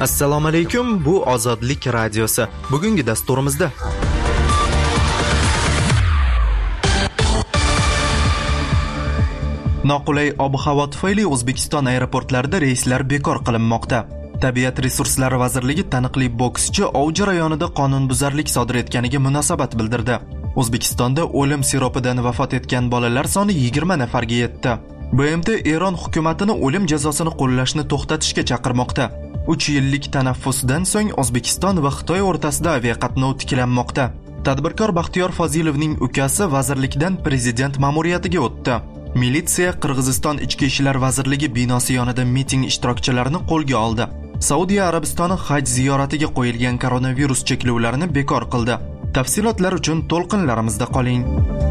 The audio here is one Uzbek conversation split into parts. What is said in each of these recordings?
Assalomu alaykum, bu Ozodlik radiosi. Bugungi dasturimizda noqulay ob-havo tufayli O'zbekiston aeroportlarida reyslar bekor qilinmoqda. Tabiat resurslari vazirligi taniqli bokschi ov jarayonida qonunbuzarlik sodir etganiga munosabat bildirdi. O'zbekistonda o'lim siropidan vafot etgan bolalar soni 20 nafarga yetdi. BMT Eron hukumatini o'lim jazosini qo'llashni to'xtatishga chaqirmoqda. 3 yillik tanaffusdan so'ng O'zbekiston va Xitoy o'rtasida aviaqatnov tiklanmoqda. Tadbirkor Baxtiyor Fozilovning ukasi vazirlikdan prezident ma'muriyatiga o'tdi. Militsiya Qirg'iziston Ichki ishlar vazirligi binosi yonida miting ishtirokchilarini qo'lga oldi. Saudiya Arabistoni haj ziyoratiga qo'yilgan koronavirus cheklovlarini bekor qildi. Tafsilotlar uchun to'lqinlarimizda qoling.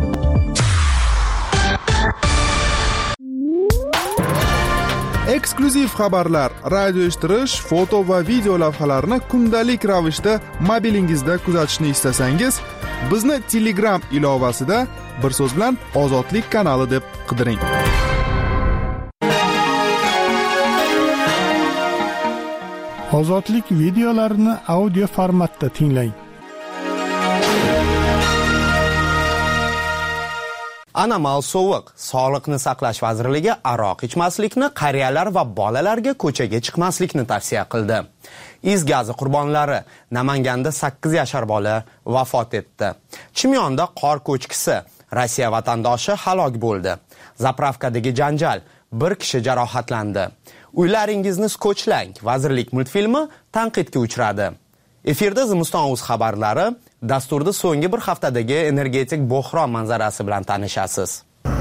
Eksklyuziv xabarlar, radio eshittirish, foto va video lavhalarni kundalik ravishda mobilingizda kuzatishni istasangiz, bizni Telegram ilovasida bir so'z bilan Ozodlik kanali deb qidiring. Ozodlik videolarini audio formatda tinglang. Anomal sovuq. Sog'liqni saqlash vazirligi aroq ichmaslikni, qariyalar va bolalarga ko'chaga chiqmaslikni tavsiya qildi. Is gazi qurbonlari. Namanganda 8 yashar bola vafot etdi. Chimyonda qor ko'chkisi. Rossiya vatandoshi halok bo'ldi. Zapravkadagi janjal. 1 kishi jarohatlandi. Uylaringizni skochlang. Vazirlik multfilmi tanqidga uchradi. Efirda Zimiston.uz xabarlari. Dasturda so'nggi bir haftadagi energetik bo'hron manzarasi bilan tanishasiz.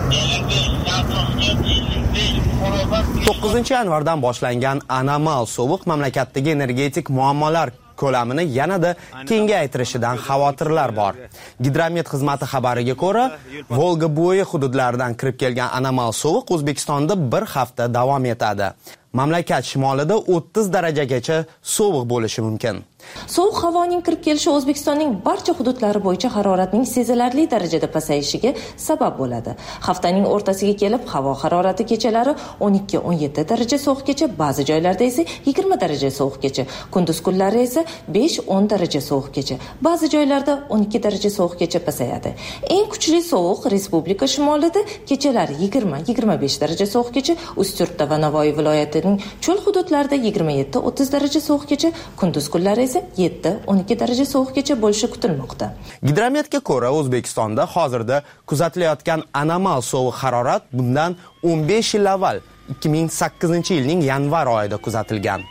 9 yanvardan boshlangan anomal sovuq mamlakatdagi energetik muammolar ko'lamini yanada kengaytirishidan xavotirlar bor. Gidromet xizmati xabariga ko'ra, Volga bo'yi hududlaridan kirib kelgan anomal sovuq O'zbekistonda bir hafta davom etadi. Mamlakat shimolida 30 darajagacha sovuq bo'lishi mumkin. Sovuq havoning kirib kelishi O'zbekistonning barcha hududlari bo'yicha haroratning sezilarli darajada pasayishiga sabab bo'ladi. Haftaning o'rtasiga kelib, havo harorati kechalari 12-17 daraja sovuqgacha, ba'zi joylarda esa 20 daraja sovuqgacha, kunduz kunlari esa 5-10 daraja sovuqgacha, ba'zi joylarda 12 daraja sovuqgacha pasayadi. Eng kuchli sovuq respublika shimolida kechalari 20-25 daraja sovuqgacha, Ustyurtda va Navoiy viloyatining cho'l hududlarida 27-30 daraja sovuqgacha, kunduz kunlari 7-12 daraja sovuqgacha bo'lishi kutilmoqda. Gidrometga ko'ra, O'zbekistonda hozirda kuzatilayotgan anomal sovuq harorat bundan 15 yil avval 2008-yilning yanvar oyida kuzatilgan.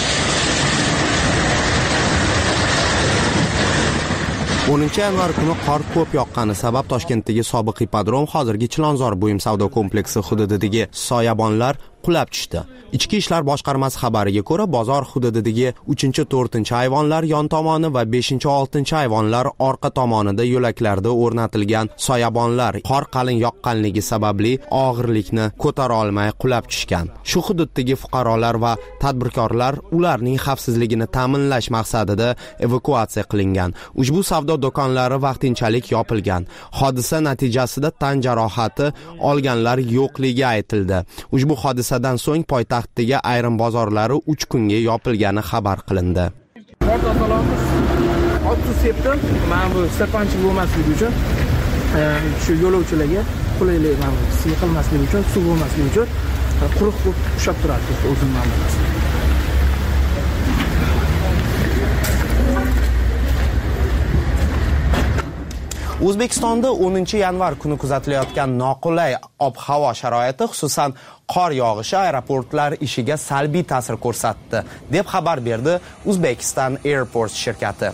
Yanvar kuni qor ko'p yoqqani sabab Toshkentdagi sobiq ipodrom hozirgi Chilonzor buyum savdo kompleksi hududidagi soyabonlar qulab tushdi. Ichki ishlar boshqarmasi xabariga ko'ra, bozor hududidagi 3-4 ayvonlar yon tomoni va 5-6 ayvonlar orqa tomonida yo'laklarda o'rnatilgan soyabonlar qor qalin yoqqanligi sababli og'irlikni ko'tara olmay qulab tushgan. Shu hududdagi fuqarolar va tadbirkorlar ularning xavfsizligini ta'minlash maqsadida evakuatsiya qilingan. Ushbu savdo do'konlari vaqtinchalik yopilgan. Hodisa natijasida tan jarohati olganlar yo'qligi aytildi. Ushbu hodisadan so'ng poytaxtdagi ayrim bozorlari 3 kunga yopilgani xabar qilindi. Portasolamiz 30 septim, mana bu sirpanchiq bo'lmasligi uchun shu yo'lovchilarga qulaylik mana bu siqilmasligi uchun, suv bo'lmasligi uchun quruq bo'lib ushlab turadi o'zim ma'nosi. O'zbekistonda 10 yanvar kuni kuzatilayotgan noqulay ob-havo sharoiti, xususan qor yog'ishi aeroportlar ishiga salbiy ta'sir ko'rsatdi, deb xabar berdi Uzbekistan Airports shirkati.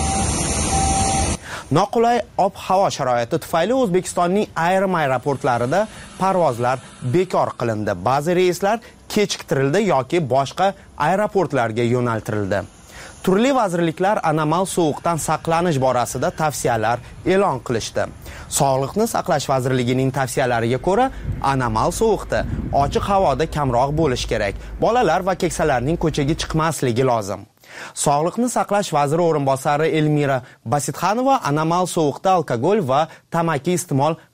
Noqulay ob-havo sharoiti tufayli O'zbekistonning ayrim aeroportlarida parvozlar bekor qilindi. Ba'zi reyslar kechiktirildi yoki boshqa aeroportlarga yo'naltirildi. Turli vazirliklar anomal sovuqdan saqlanish borasida tavsiyalar e'lon qilishdi. Sog'liqni saqlash vazirligining tavsiyalariga ko'ra, anomal sovuqda ochiq havoda kamroq bo'lish kerak. Bolalar va keksalarning ko'chaga chiqmasligi lozim. Sog'liqni saqlash vaziri o'rinbosari Elmira Basitxanova anomal sovuqda alkogol va tamaki iste'mol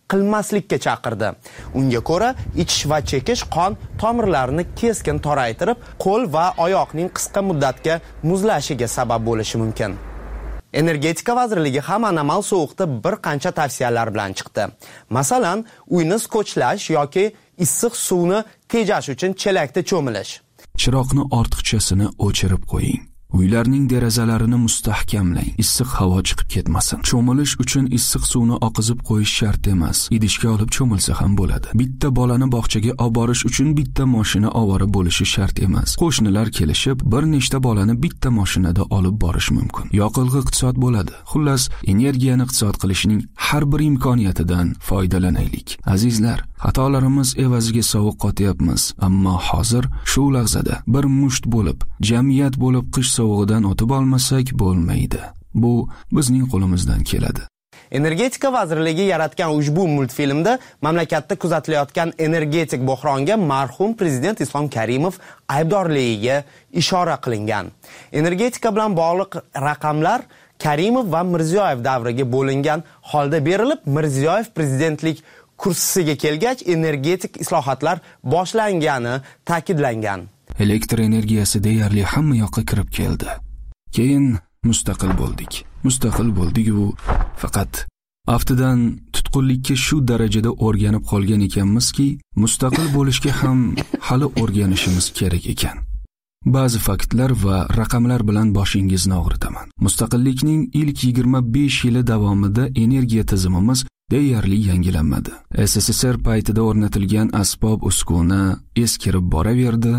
qilmaslikka chaqirdi. Unga ko'ra, ichish va chekish qon tomirlarini keskin toraytirib, qo'l va oyoqning qisqa muddatga muzlashiga sabab bo'lishi mumkin. Energetika vazirligi ham anomal sovuqda bir qancha tavsiyalar bilan chiqdi. Masalan, uyni skotchlash yoki issiq suvni tejash uchun chelakda cho'milish. Chiroqni ortiqchasini o'chirib qo'ying. Uylarning derazalarini mustahkamlang, issiq havo chiqib ketmasin. Cho'milish uchun issiq suvni oqizib qo'yish shart emas. Idishga olib cho'milsa ham bo'ladi. Bitta bolani bog'chaga olib borish uchun bitta mashina ovora bo'lishi shart emas. Qo'shnilar kelishib, bir nechta bolani bitta mashinada olib borish mumkin. Yoqilg'i iqtisod bo'ladi. Xullas, energiyani iqtisod qilishning har bir imkoniyatidan foydalanaylik. Azizlar, xatolarimiz evaziga sovuq qotyapmiz, ammo hozir shu lahzada bir musht bo'lib, jamiyat bo'lib qish sovug'idan o'tib olmasak bo'lmaydi. Bu bizning qo'limizdan keladi. Energetika vazirligi yaratgan ushbu multfilmda mamlakatda kuzatilayotgan energetik bo'hronga marhum prezident Islom Karimov aybdorligiga ishora qilingan. Energetika bilan bog'liq raqamlar Karimov va Mirziyoyev davriga bo'lingan holda berilib, Mirziyoyev prezidentlik kursisiga kelgach energetik islohotlar boshlangani ta'kidlangan. Elektr energiyasi deyarli hamma yoqqa kirib keldi. Keyin mustaqil bo'ldik. Mustaqil bo'ldik-u, faqat aftidan tutqunlikka shu darajada o'rganib qolgan ekanmizki, mustaqil bo'lishga ham hali o'rganishimiz kerak ekan. Ba'zi faktlar va raqamlar bilan boshingizni og'ritaman. Mustaqillikning ilk 25 yili davomida energiya tizimimiz deyarli yangilanmadi. SSSR paytida o'rnatilgan asbob-uskuna eskirib boraverdi.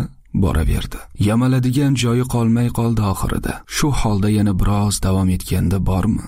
Yamaladigan joyi qolmay qoldi oxirida. Shu holda yana biroz davom etganda bormi?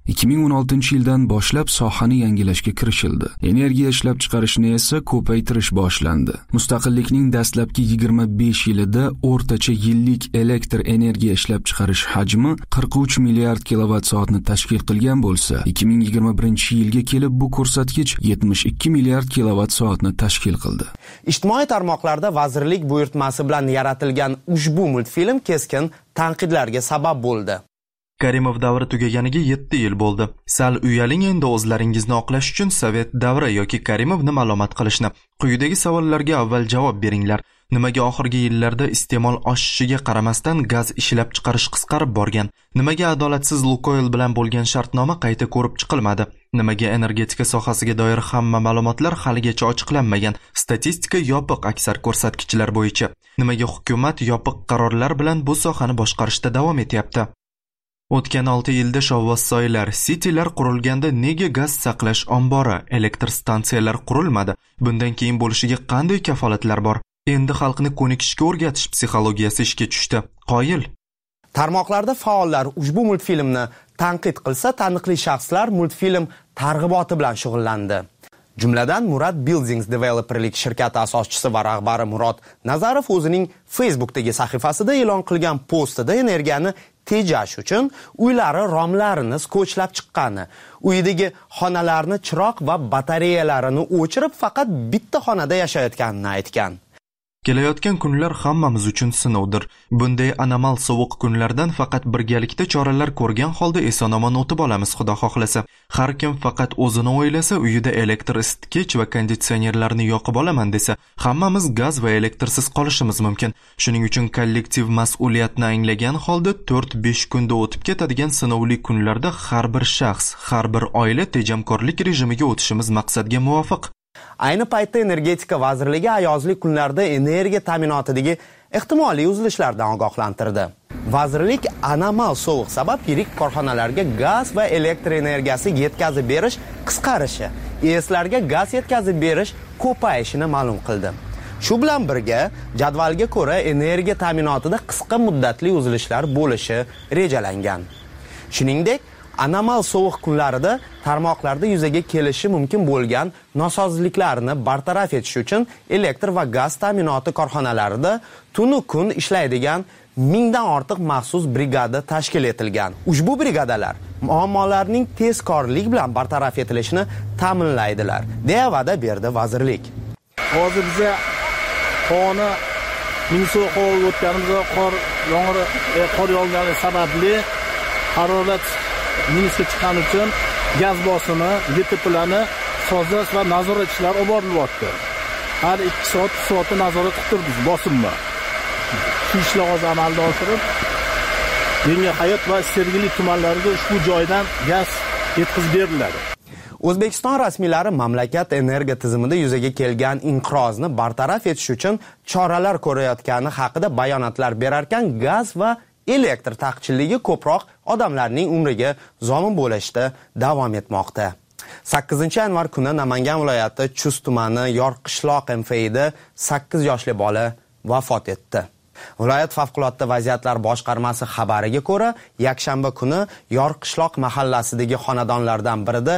2016-yildan boshlab sohani yangilashga kirishildi. Energiya ishlab chiqarishni esa ko'paytirish boshlandi. Mustaqillikning dastlabki 25 yilida o'rtacha yillik elektr energiya ishlab chiqarish hajmi 43 milliard kilovatt-soatni tashkil qilgan bo'lsa, 2021-yilga kelib bu ko'rsatkich 72 milliard kilovatt-soatni tashkil qildi. Ijtimoiy tarmoqlarda vazirlik buyurtmasi bilan yaratilgan ushbu multfilm keskin tanqidlarga sabab bo'ldi. Karimov davri tugaganiga 7 yil bo'ldi. Sal uyaling endi o'zlaringizni oqlash uchun Sovet davri yoki Karimovni ma'lumot qilishni. Quyidagi savollarga avval javob beringlar. Nimaga oxirgi yillarda iste'mol oshishiga qaramasdan gaz ishlab chiqarish qisqarib borgan? Nimaga adolatsiz Lukoil bilan bo'lgan shartnoma qayta ko'rib chiqilmadi? Nimaga energetika sohasiga doir hamma ma'lumotlar haligacha ochiqlanmagan? Statistika yopiq aksar ko'rsatkichlar bo'yicha. Nimaga hukumat yopiq qarorlar bilan bu sohani boshqarishda davom etyapti? O'tgan 6 yilda shovvozsoylar, sitilar qurilganda nega gaz saqlash ombori, elektr stansiyalar qurilmadi? Bundan keyin bo'lishiga qanday kafolatlar bor? Endi xalqni ko'nikishga o'rgatish psixologiyasi ishga tushdi. Qoyil. Tarmoqlarda faollar ushbu multfilmni tanqid qilsa, taniqli shaxslar multfilm targ'iboti bilan shug'ullandi. Jumladan Murad Buildings Developerlik shirkati asoschisi va rahbari Murod Nazarov o'zining Facebookdagi sahifasida e'lon qilgan postida energiyani tejash uchun uylari romlarini skotchlab chiqqani, uyidagi xonalarni chiroq va batareyalarini o'chirib faqat bitta xonada yashayotganini aytgan. Kelayotgan kunlar hammamiz uchun sinovdir. Bunday anomal sovuq kunlardan faqat birgalikda choralar ko'rgan holda eson-omon o'tib olamiz, xudo xohlasa. Har kim faqat o'zini o'ylasa, uyida elektr isitgich va konditsionerlarni yoqib olaman desa, hammamiz gaz va elektrsiz qolishimiz mumkin. Shuning uchun kollektiv mas'uliyatni anglagan holda 4-5 kunda o'tib ketadigan sinovli kunlarda har bir shaxs, har bir oila tejamkorlik rejimiga o'tishimiz maqsadga muvofiq. Ayni paytda energetika vazirligi ayozli kunlarda energiya ta'minotidagi ehtimoliy uzilishlardan ogohlantirdi. Vazirlik anomal sovuq sabab yirik korxonalarga gaz va elektr energiyasi yetkazib berish qisqarishi, ESlarga gaz yetkazib berish ko'payishini ma'lum qildi. Shu bilan birga, jadvalga ko'ra energiya ta'minotida qisqa muddatli uzilishlar bo'lishi rejalangan. Shuningdek, anomal sovuq kunlarida tarmoqlarda yuzaga kelishi mumkin bo'lgan nosozliklarni bartaraf etish uchun elektr va gaz ta'minoti korxonalarida tunu kun ishlaydigan 1000 dan ortiq maxsus brigada tashkil etilgan. Ushbu brigadalar muammolarning tezkorlik bilan bartaraf etilishini ta'minlaydilar, deya va'da berdi vazirlik. Hozir biza qoni minsoq o'tganimizda qor yog'gani sababli harorat minusga chiqqani uchun gaz bosimi, YTPlarni sozlash va nazoratchilar olib borilyapti. Har 2 soatda nazorat qilib turibmiz bosimni. Shu ishlar hozir amalga oshirib, Yangi Hayot va Sergeli tumanlariga ushbu joydan gaz yetkazib beriladi. O'zbekiston rasmiylari mamlakat energiya tizimida yuzaga kelgan inqirozni bartaraf etish uchun choralar ko'rayotgani haqida bayonotlar berarkan, gaz va elektr taqchilligi ko'proq odamlarning umriga zomin bo'lishda davom etmoqda. 8-yanvar kuni Namangan viloyati Chust tumani Yorqishloq MFI'da 8 yoshli bola vafot etdi. Viloyat favqulodda vaziyatlar boshqarmasi xabariga ko'ra, yakshanba kuni Yorqishloq mahallasidagi xonadonlardan birida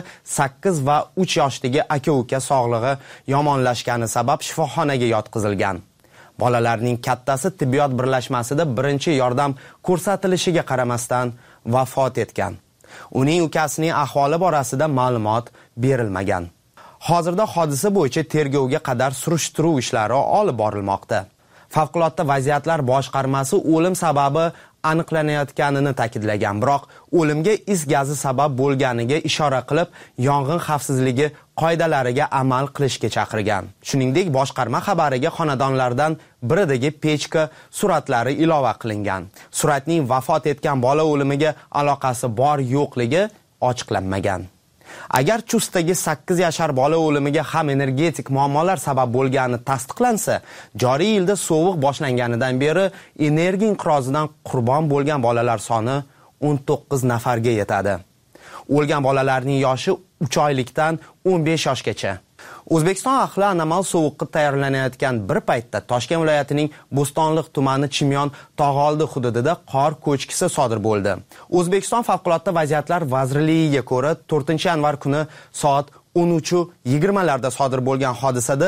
8 va 3 yoshdagi aka-uka sog'lig'i yomonlashgani sabab shifoxonaga yotqizilgan. Bolalarning kattasi tibbiyot birlashmasida birinchi yordam ko'rsatilishiga qaramasdan vafot etgan. Uning ukasining ahvoli borasida ma'lumot berilmagan. Hozirda hodisa bo'yicha tergovga qadar surishtiruv ishlari olib borilmoqda. Favqulodda vaziyatlar boshqarmasi o'lim sababi aniqlanayotganini ta'kidlagan, biroq o'limga is gazi sabab bo'lganiga ishora qilib, yong'in xavfsizligi qoidalariga amal qilishga chaqirgan. Shuningdek, boshqarma xabariga xonadonlardan biridagi pechka suratlari ilova qilingan. Suratning vafot etgan bola o'limiga aloqasi bor-yo'qligi ochiqlanmagan. Agar Chustdagi 8 yashar bola o'limiga ham energetik muammolar sabab bo'lgani tasdiqlansa, joriy yilda sovuq boshlanganidan beri energiya inqirozidan qurbon bo'lgan bolalar soni 19 nafarga yetadi. O'lgan bolalarning yoshi 3 oylikdan 15 yoshgacha. O'zbekiston ahli anomal sovuqqa tayyorlanayotgan bir paytda Toshkent viloyatining Bo'stonliq tumani Chimyon tog'oldi hududida qor ko'chkisi sodir bo'ldi. O'zbekiston favqulodda vaziyatlar vazirligiga ko'ra 4-yanvar kuni soat 13:20 larda sodir bo'lgan hodisada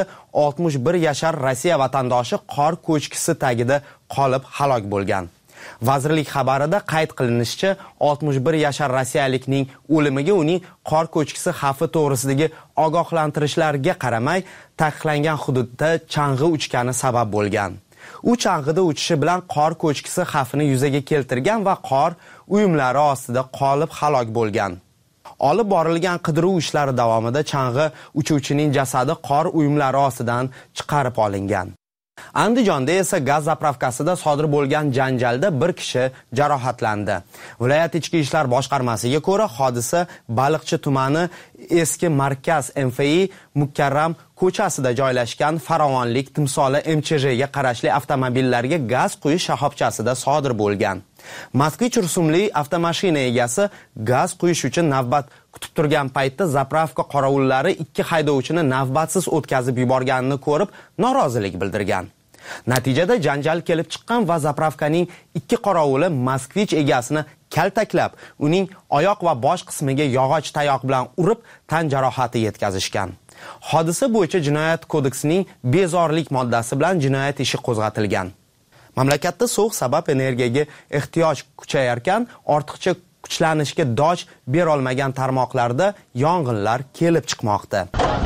61 yashar Rossiya vatandoshi qor ko'chkisi tagida qolib halok bo'lgan. Vazirlik xabarida qayd qilinishicha, 61 yashar rossiyalikning o'limiga uning qor ko'chkisi xavfi to'g'risidagi ogohlantirishlarga qaramay taqiqlangan hududda chang'i uchgani sabab bo'lgan. U chang'ida uchishi bilan qor ko'chkisi xavfini yuzaga keltirgan va qor uyumlari ostida qolib halok bo'lgan. Olib borilgan qidiruv ishlari davomida chang'i uchuvchining jasadi qor uyumlari ostidan chiqarib olingan. Andijonda esa gaz zapravkasida sodir bo'lgan janjalda bir kishi jarohatlandi. Viloyat ichki ishlar boshqarmasiga ko'ra, hodisa Baliqchi tumani eski markaz MFI Mukarram ko'chasida joylashgan Farovonlik Timsoli MCHga qarashli avtomobillarga gaz quyish shoxobchasida sodir bo'lgan. Moskvich rusumli avtomashina egasi gaz quyish uchun navbat kutib turgan paytda zapravka qorovullari 2 haydovchini navbatsiz o'tkazib yuborganini ko'rib, norozilik bildirgan. Natijada janjal kelib chiqqan va zapravkaning 2 qorovuli Moskvich egasini kaltaklab, uning oyoq va bosh qismiga yog'och tayoq bilan urib, tan jarohati yetkazishgan. Hodisa bo'yicha Jinoyat kodeksining bezorilik moddasi bilan jinoyat ishi qo'zg'atilgan. Mamlakatda sovuq sabab energiyaga ehtiyoj kuchayarkan, ortiqcha kuchlanishga doj bera olmagan tarmoqlarda yong'inlar kelib chiqmoqda.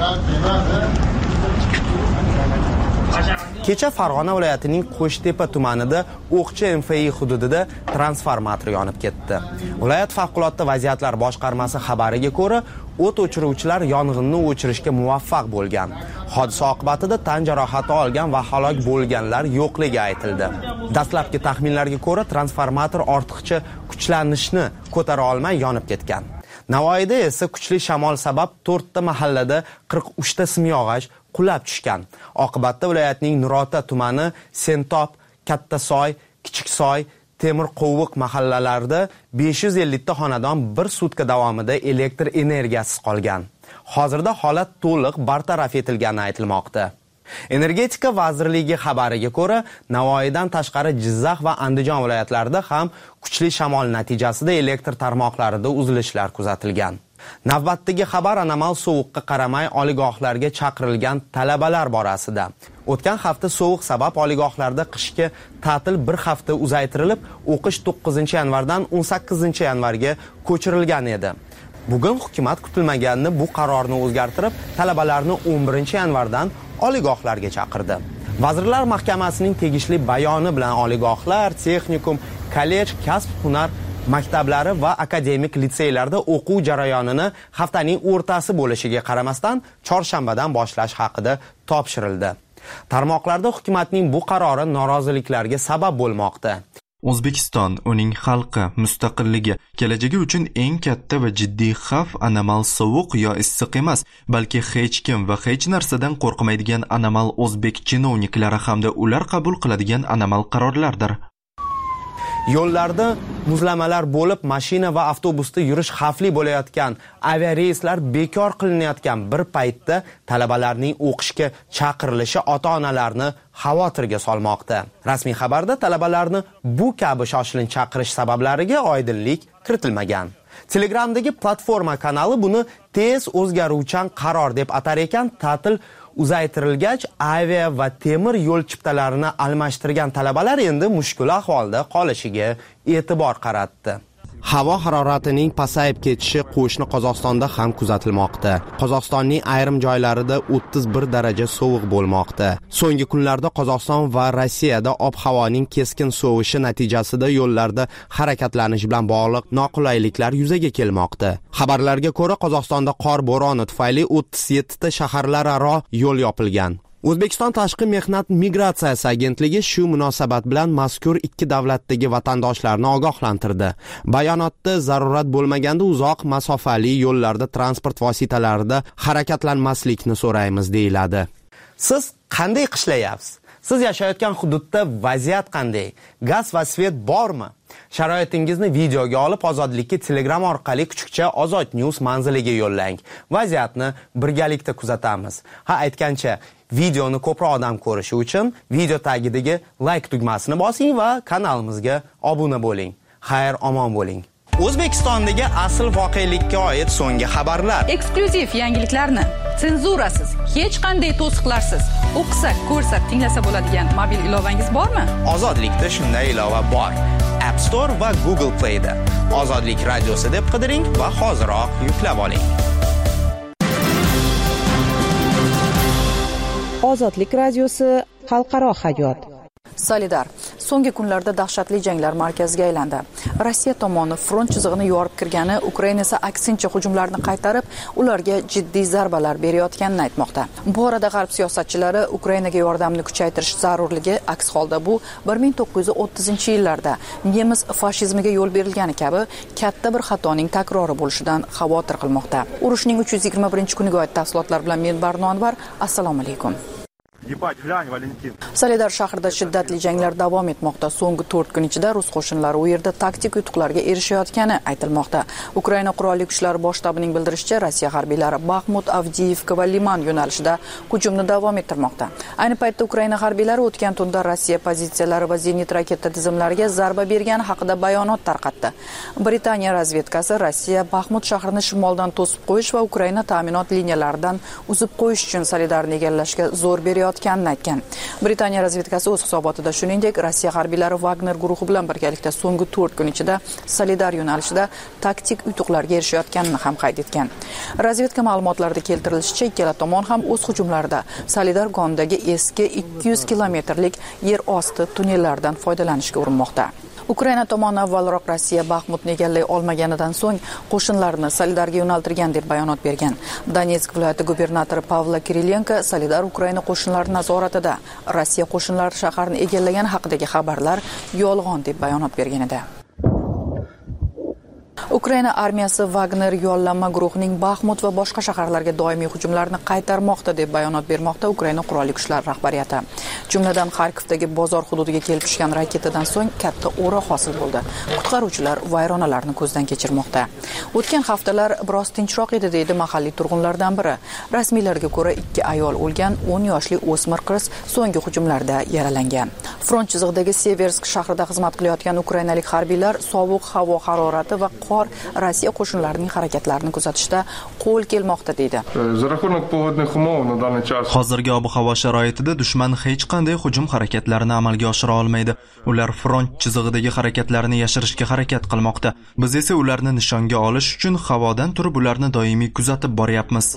Kecha Farg'ona viloyatining Qo'shtepa tumanida O'qchi MFI hududida transformator yonib ketdi. Viloyat favqulodda vaziyatlar boshqarmasi xabariga ko'ra, o't o'chiruvchilar yong'inni o'chirishga muvaffaq bo'lgan. Hodisa oqibatida tan jarohati olgan va halok bo'lganlar yo'qligi aytildi. Dastlabki taxminlarga ko'ra, transformator ortiqcha kuchlanishni ko'tara olmay yonib ketgan. Navoiyda esa kuchli shamol sabab 4 ta mahallada 43 ta simyog'och qulab tushgan. Oqibatda viloyatning Nurota tumani Sentop, Kattasoy, Kichiksoy, Temir Qo'viq mahallalarida 550 ta xonadon bir sutka davomida elektr energiyasiz qolgan. Hozirda holat to'liq bartaraf etilgani aytilmoqda. Energetika vazirligi xabariga ko'ra, Navoiydan tashqari Jizzax va Andijon viloyatlarida ham kuchli shamol natijasida elektr tarmoqlarida uzilishlar kuzatilgan. Navbatdagi xabar anomal sovuqqa qaramay oliygohlarga chaqirilgan talabalar borasida. O'tgan hafta sovuq sabab oliygohlarda qishki ta'til bir hafta uzaytirilib, o'qish 9-yanvardan 18-yanvarga ko'chirilgan edi. Bugun hukumat kutilmaganda bu qarorni o'zgartirib, talabalarni 11-yanvardan oliygohlarga chaqirdi. Vazirlar Mahkamasining tegishli bayoni bilan oliygohlar, texnikum, kollej, kasb, hunar Maktablari va akademik litseylarda o'quv jarayonini haftaning o'rtasi bo'lishiga qaramasdan chorshanbadan boshlash haqida topshirildi. Tarmoqlarda hukumatning bu qarori noroziliklarga sabab bo'lmoqda. O'zbekiston, uning xalqi, mustaqilligi, kelajagi uchun eng katta va jiddiy xavf anomal sovuq yo issiq emas, balki hech kim va hech narsadan qo'rqmaydigan anomal o'zbek chinovniklari hamda ular qabul qiladigan anomal qarorlardir. Yo'llarda muzlamalar bo'lib, mashina va avtobusda yurish xavfli bo'layotgan, aviareyslar bekor qilinayotgan bir paytda talabalarning o'qishga chaqirilishi ota-onalarni xavotirga solmoqda. Rasmiy xabarda talabalarni bu kabi shoshilinch chaqirish sabablariga oydinlik kiritilmagan. Telegramdagi platforma kanali buni tez o'zgaruvchan qaror deb atar ekan. Ta'til uzaytirilgach, avia va temir yo'l chiptalarini almashtirgan talabalar endi mushkul ahvolda qolishiga e'tibor qaratdi. Havo haroratining pasayib ketishi qo'shni Qozog'istonda ham kuzatilmoqda. Qozog'istonning ayrim joylarida 31 daraja sovuq bo'lmoqda. So'nggi kunlarda Qozog'iston va Rossiyada ob-havoning keskin sovishi natijasida yo'llarda harakatlanish bilan bog'liq noqulayliklar yuzaga kelmoqda. Xabarlarga ko'ra, Qozog'istonda qor bo'roni tufayli 37 ta shaharlararo yo'l yopilgan. O'zbekiston Tashqi mehnat migratsiyasi agentligi shu munosabat bilan mazkur ikki davlatdagi vatandoshlarni ogohlantirdi. Bayonotda zarurat bo'lmaganda uzoq masofali yo'llarda transport vositalarida harakatlanmaslikni so'raymiz deyiladi. Siz qanday qishlayapsiz? Siz yashayotgan hududda vaziyat qanday? Gaz va svet bormi? Sharoitingizni videoga olib Ozodlikka Telegram orqali kuchukcha Ozod News manziliga yo'llang. Vaziyatni birgalikda kuzatamiz. Aytgancha, videoni ko'proq odam ko'rishi uchun video tagidagi like tugmasini bosing va kanalimizga obuna bo'ling. Xayr, omon bo'ling. O'zbekistondagi asl voqelikka oid so'nggi xabarlar. Eksklyuziv yangiliklarni senzurasiz, hech qanday to'siqlarsiz o'qisak, ko'rsak, tinglasa bo'ladigan mobil ilovangiz bormi? Ozodlikda shunday ilova bor. App Store va Google Play da Ozodlik radiosi deb qidiring va hoziroq yuklab oling. Ozodlik radiosi xalqaro hayot. Solidar so'nggi kunlarda dahshatli janglar markaziga aylandi. Rossiya tomoni front chizig'ini yorib kirgani, Ukraina esa aksincha hujumlarni qaytarib, ularga jiddiy zarbalar berayotganini aytmoqda. Bu orada g'arb siyosatchilari Ukrainaga yordamni kuchaytirish zarurligi, aks holda bu 1930-yillarda nemis fashizmiga yo'l berilgani kabi katta bir xatoning takrori bo'lishidan xavotir qilmoqda. Urushning 321-kuniga oid tafsilotlar bilan men Barno Anvar. Assalomu alaykum. Solidar shahrida shiddatli janglar davom etmoqda. So'nggi 4 kun ichida rus qo'shinlari u yerda taktik yutuqlarga erishayotgani aytilmoqda. Ukraina qurolli kuchlari bosh shtabining bildirishicha, Rossiya harbiylari Bakhmut, Avdiivka va Liman yo'nalishida hujumni davom ettirmoqda. Ayni paytda Ukraina harbiylari o'tgan tunda Rossiya pozitsiyalari va zenit raketa tizimlariga zarba bergani haqida bayonot tarqatdi. Britaniya razvedkasi Rossiya Bakhmut shahrini shimoldan to'sib qo'yish va Ukraina ta'minot liniyalaridan uzib qo'yish uchun Solidarni egallashga zo'r berayotganini aytgan. Britaniya razvedkasi o'z hisobotida shuningdek, Rossiya harbiylari Wagner guruhi bilan birgalikda so'nggi 4 kun ichida Solidar yo'nalishida taktik yutuqlarga erishayotganini ham qayd etgan. Razvedka ma'lumotlarida keltirilishicha, ikkala tomon ham o'z hujumlarida Solidar konidagi eski 200 kilometrlik yer osti tunnellaridan foydalanishga urinmoqda. Ukraina tomoni avvalroq Rossiya Bakhmutni egallay olmaganidan so'ng qo'shinlarni Solidarga yo'naltirgan deb bayonot bergan. Donetsk viloyati gubernatori Pavla Kirilenko Solidar Ukraina qo'shinlari nazoratida, Rossiya qo'shinlari shaharni egallagani haqidagi xabarlar yolg'on deb bayonot bergan edi. Ukraina armiyasi Wagner yo'llanma guruhining Bakhmut va boshqa shaharlarga doimiy hujumlarni qaytarmoqda deb bayonot bermoqda Ukraina qurolli kuchlari rahbariyati. Jumladan Xarkovdagi bozor hududiga kelib tushgan raketadan so'ng katta o'ra hosil bo'ldi. Qutqaruvchilar vayronalarni ko'zdan kechirmoqda. O'tgan haftalar biroz tinchroq edi deydi mahalliy turg'unlardan biri. Rasmiylarga ko'ra 2 ayol o'lgan, 10 yoshli o'smir qiz so'nggi hujumlarda yaralangan. Front chizig'idagi Seversk shahrida xizmat qilayotgan ukrainalik harbiylar sovuq havo harorati va qor Rossiya qo'shinlarining harakatlarini kuzatishda qo'l kelmoqda deydi. Hozirgi ob-havo sharoitida dushman hech qanday hujum harakatlarini amalga oshira olmaydi. Ular front chizig'idagi harakatlarni yashirishga harakat qilmoqda. Biz esa ularni nishonga olish uchun havodan turib ularni doimiy kuzatib boryapmiz.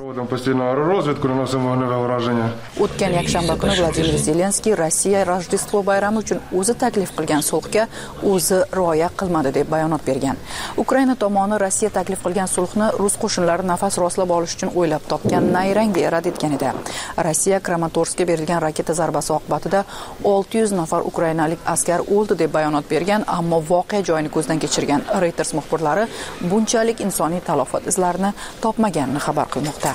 O'tgan yakshanba kuni Vladimir Zelenskiy Rossiya Rojdestvo bayrami uchun o'zi taklif qilgan sulhga o'zi rioya qilmadi deb bayonot bergan. Ukraina tomoni Rossiya taklif qilgan sulhni rus qo'shinlari nafas rostlab olish uchun o'ylab topgan nayrang deb rad etgan edi. Rossiya Kramatorskka berilgan raketa zarbasi oqibatida 600 nafar ukrainalik askar o'ldi deb bayonot bergan, ammo voqea joyini ko'zdan kechirgan Reuters muxbirlari bunchalik insoniy talafot izlarini topmaganini xabar qilmoqda.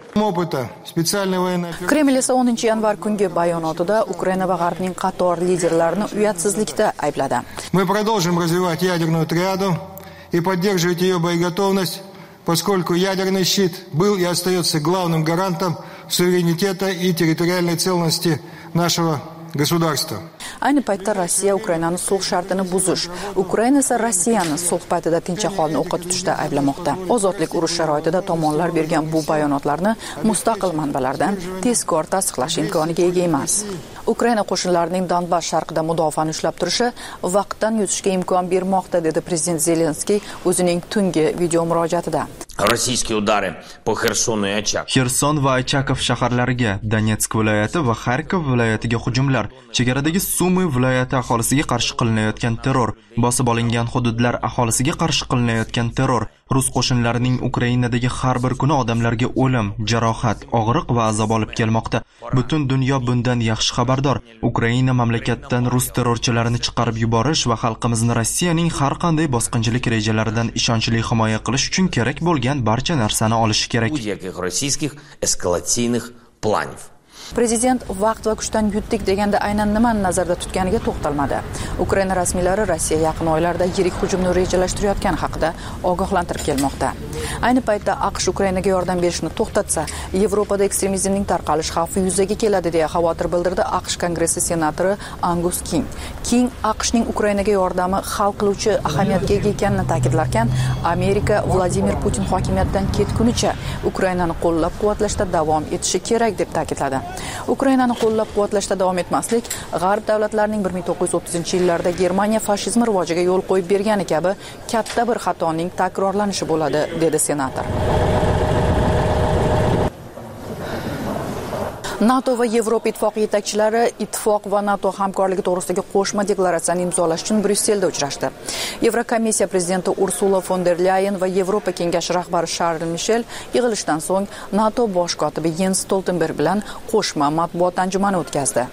Kreml esa 10 yanvar kungi bayonotida Ukraina va G'arbning qator liderlarini uyatsizlikda aybladi. Мы продолжим развивать ядерную триаду и поддерживать ее боеготовность, поскольку ядерный щит был и остается главным гарантом суверенитета и территориальной целостности нашего государства. Ayni paytda Rossiya Ukrainani sulh shartini buzish, Ukraina esa Rossiyani sulh paytida tinch aholini o'qqa tutishda ayblamoqda. Ozodlik urush sharoitida tomonlar bergan bu bayonotlarni mustaqil manbalardan tezkor tasdiqlash imkoniga ega emas. Ukraina qo'shinlarining Donbass sharqida mudofaani ushlab turishi vaqtdan yutishga imkon bermoqda, dedi prezident Zelenskiy o'zining tungi video murojaatida. Rossiyskiy udari po Xersonu и Очаков. Xerson va Ochakov shaharlariga, Donetsk viloyati va Xarkov viloyatiga hujumlar, chegaradagi Sumy viloyati aholisiga qarshi qilinayotgan terror, bosib olingan hududlar aholisiga qarshi qilinayotgan terror, rus qo'shinlarining Ukrainadagi har bir kuni odamlarga o'lim, jarohat, og'riq va azob olib kelmoqda. Butun dunyo bundan yaxshi xabardor. Ukraina mamlakatdan rus terrorchilarini chiqarib yuborish va xalqimizni Rossiyaning har qanday bosqinchilik rejalaridan ishonchli himoya qilish uchun kerak bo'lgan barcha narsani olishi kerak. Rossiyskих эскалационных планов. Prezident vaqt va kuchdan yutdik deganda aynan nimani nazarda tutganiga to'xtalmadi. Ukraina rasmiylari Rossiya yaqin oylarda yirik hujumni rejalashtirayotgani haqida ogohlantirib kelmoqda. Ayni paytda AQSh Ukrainaga yordam berishni to'xtatsa, Yevropada ekstremizmning tarqalish xavfi yuzaga keladi deya xavotir bildirdi AQSh Kongressi senatori Angus King. King AQShning Ukrainaga yordami hal qiluvchi ahamiyatga ega ekanini ta'kidlarkan, Amerika Vladimir Putin hokimiyatdan ketgunicha Ukrainani qo'llab-quvvatlashda davom etishi kerak deb ta'kidladi. Ukrainani qo'llab-quvvatlashda davom etmaslik G'arb davlatlarining 1930-yillarda Germaniya fashizmi rivojiga yo'l qo'yib bergani kabi katta bir xatoning takrorlanishi bo'ladi, dedi senator. NATO va Yevropa ittifoqi yetakchilari ittifoq va NATO hamkorligi to'g'risidagi qo'shma deklaratsiyani imzolash uchun Bryusselda uchrashdi. Yevrokomissiya prezidenti Ursula von der Leyen va Yevropa kengashi rahbari Charles Michel yig'ilishdan so'ng NATO bosh kotibi Jens Stoltenberg bilan qo'shma matbuot anjumani o'tkazdi.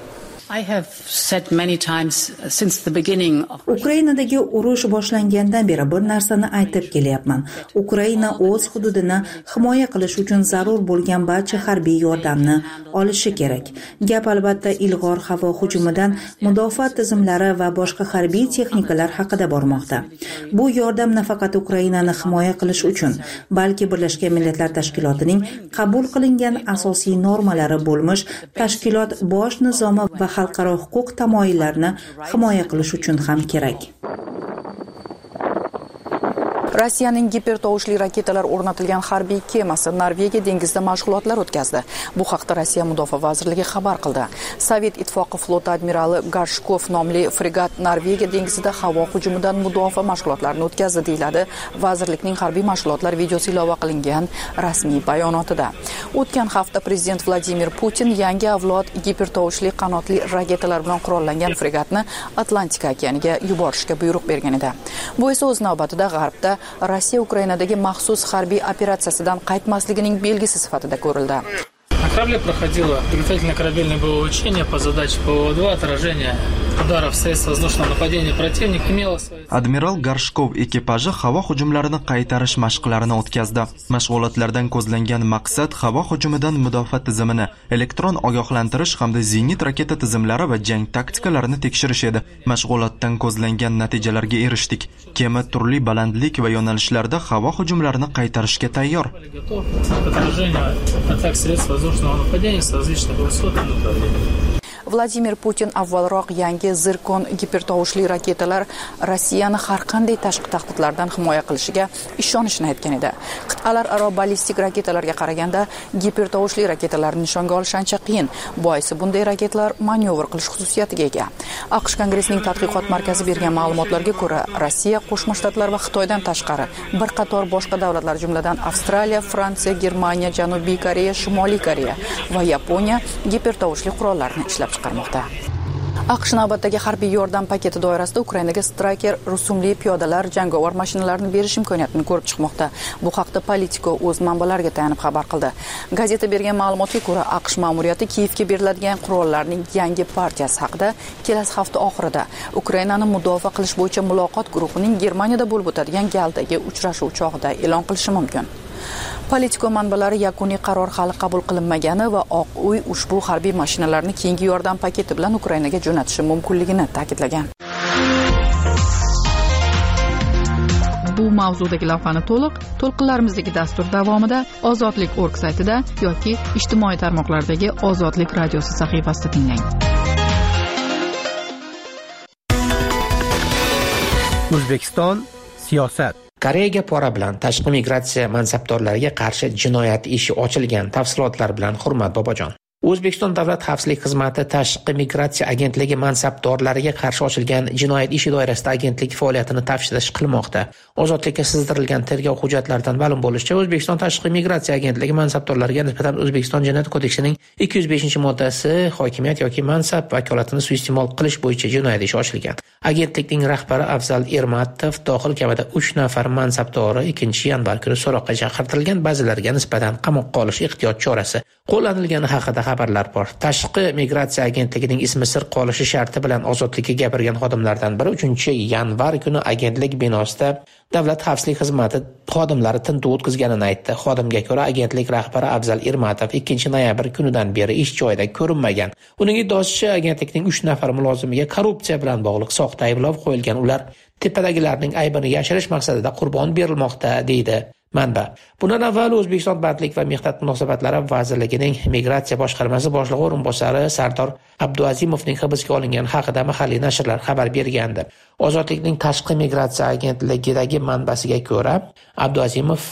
Ukrainadagi urush boshlangandan beri bir narsani aytib kelyapman. Ukraina o'z hududini himoya qilish uchun zarur bo'lgan barcha harbiy yordamni olishi kerak. Gap albatta ilg'or havo hujumidan mudofaa tizimlari va boshqa harbiy texnikalar haqida bormoqda. Bu yordam nafaqat Ukrainani himoya qilish uchun, balki Birlashgan Millatlar Tashkilotining qabul qilingan asosiy normalari bo'lmish tashkilot bosh nizomi va xalqaro huquq tamoyillarini himoya qilish uchun ham kerak. Rossiyaning gipertovushli raketalar o'rnatilgan harbiy kemasi Norvegiya dengizida mashg'ulotlar o'tkazdi. Bu haqda Rossiya Mudofaa vazirligi xabar qildi. Sovet ittifoqi floti admirali Gorshkov nomli fregat Norvegiya dengizida havo hujumidan mudofaa mashg'ulotlarini o'tkazdi, deyiladi vazirlikning harbiy mashg'ulotlar videosi ilova qilingan rasmiy bayonotida. O'tgan hafta prezident Vladimir Putin yangi avlod gipertovushli qanotli raketalar bilan qurollangan fregatni Atlantika okeaniga yuborishga buyruq bergan edi. Bu esa o'z navbatida G'arbda Rossiya Ukrainadagi maxsus harbiy operatsiyasidan qaytmasligining belgisi sifatida ko'rildi. На корабле проходило подготовительное корабельное боевое учение по задаче ПВО-2 отражения udarov sredstв воздушного нападения противника имело свои... Admiral Gorshkov ekipaji havo hujumlarini qaytarish mashqlarini o'tkazdi. Mashg'ulotlardan ko'zlangan maqsad havo hujumidan mudofaa tizimini, elektron ogohlantirish hamda zenit raketa tizimlari va jang taktikalarini tekshirish edi. Mashg'ulotdan ko'zlangan natijalarga erishdik. Kema turli balandlik va yo'nalishlarda havo hujumlarini qaytarishga tayyor. Vladimir Putin avvalroq yangi Zirkon gipertovushli raketalar Rossiyani har qanday tashqi tahdidlardan himoya qilishiga ishonishini aytgan edi. Qit'alararo ballistik raketalarga qaraganda gipertovushli raketalarni nishonga olish ancha qiyin. Boisi bunday raketalar manyovr qilish xususiyatiga ega. AQSh Kongressining tadqiqot markazi bergan ma'lumotlarga ko'ra, Rossiya, Qo'shma Shtatlar va Xitoydan tashqari bir qator boshqa davlatlar, jumladan Avstraliya, Fransiya, Germaniya, Janubiy Koreya, Shimoliy Koreya va Yaponiya gipertovushli qurollarni ishlab chiqarmoqda. AQSh navbatdagi harbiy yordam paketi doirasida Ukrainaga Stryker rusumli piyodalar jangovar mashinalarni berish imkoniyatini ko'rib chiqmoqda. Bu haqda Politico o'z manbalariga tayanib xabar qildi. Gazeta bergan ma'lumotga ko'ra, AQSh ma'muriyati Kiyevga beriladigan qurollarning yangi partiyasi haqida kelasi hafta oxirida Ukrainani mudofaa qilish bo'yicha muloqot guruhining Germaniyada bo'lib o'tadigan galdagi uchrashuv chog'ida e'lon qilishi mumkin. Politico manbalari yakuniy qaror hali qabul qilinmagani va Oq uy ushbu harbiy mashinalarni keyingi yordam paketi bilan Ukrainaga jo'natishi mumkinligini ta'kidlagan. Bu mavzudagi lavhani to'lqinlarimizdagi dastur davomida ozodlik.org saytida yoki ijtimoiy tarmoqlardagi Ozodlik radiosi sahifasida tinglang. O'zbekiston siyosat. Koreyaga pora bilan tashqi migratsiya mansabdorlariga qarshi jinoyat ishi ochilgan. Tafsilotlar bilan Hurmat Bobojon. O'zbekiston Davlat xavfsizlik xizmati tashqi migratsiya agentligi mansabdorlariga qarshi ochilgan jinoyat ishi doirasida agentlik faoliyatini taftish qilmoqda. Ozodlikka sizdirilgan tergov hujjatlaridan ma'lum bo'lishicha, O'zbekiston tashqi migratsiya agentligi mansabdorlariga nisbatan O'zbekiston Jinoyat kodeksining 205-moddasi hokimiyat yoki mansab vakolatini suiiste'mol qilish bo'yicha jinoyat ishi ochilgan. Agentlikning rahbari Afzal Ermatov dohil kamida 3 nafar mansabdori 2-yanvar kuni so'roqqa chaqirtirilgan, ba'zilariga nisbatan qamoqqa olish ehtiyot chorasi qo'llanilgani haqida xabarlar bor. Tashqi migratsiya agentligining ismi sir qolishi sharti bilan ozodlikka gapirgan xodimlardan biri 3-yanvar kuni agentlik binosida Davlat xavfsizlik xizmati xodimlari tintuv o'tkazganini aytdi. Xodimga ko'ra, agentlik rahbari Afzal Ermatov 2-noyabr kunidan beri ish joyida ko'rinmagan. Uning iddaosicha, agentlikning 3 nafar mulozimiga korrupsiya bilan bog'liq soxta ayblov qo'yilgan. Ular tepadagilarning aybini yashirish maqsadida qurbon berilmoqda, deydi manba. Bundan avval O'zbekiston Bandlik va mehnat munosabatlari vazirligining migratsiya boshqarmasi boshlig'i o'rinbosari Sardor Abduazimovning hibsga olingani haqida mahalliy nashrlar xabar bergandi. Ozodlikning tashqi migratsiya agentligidagi manbasiga ko'ra, Abduazimov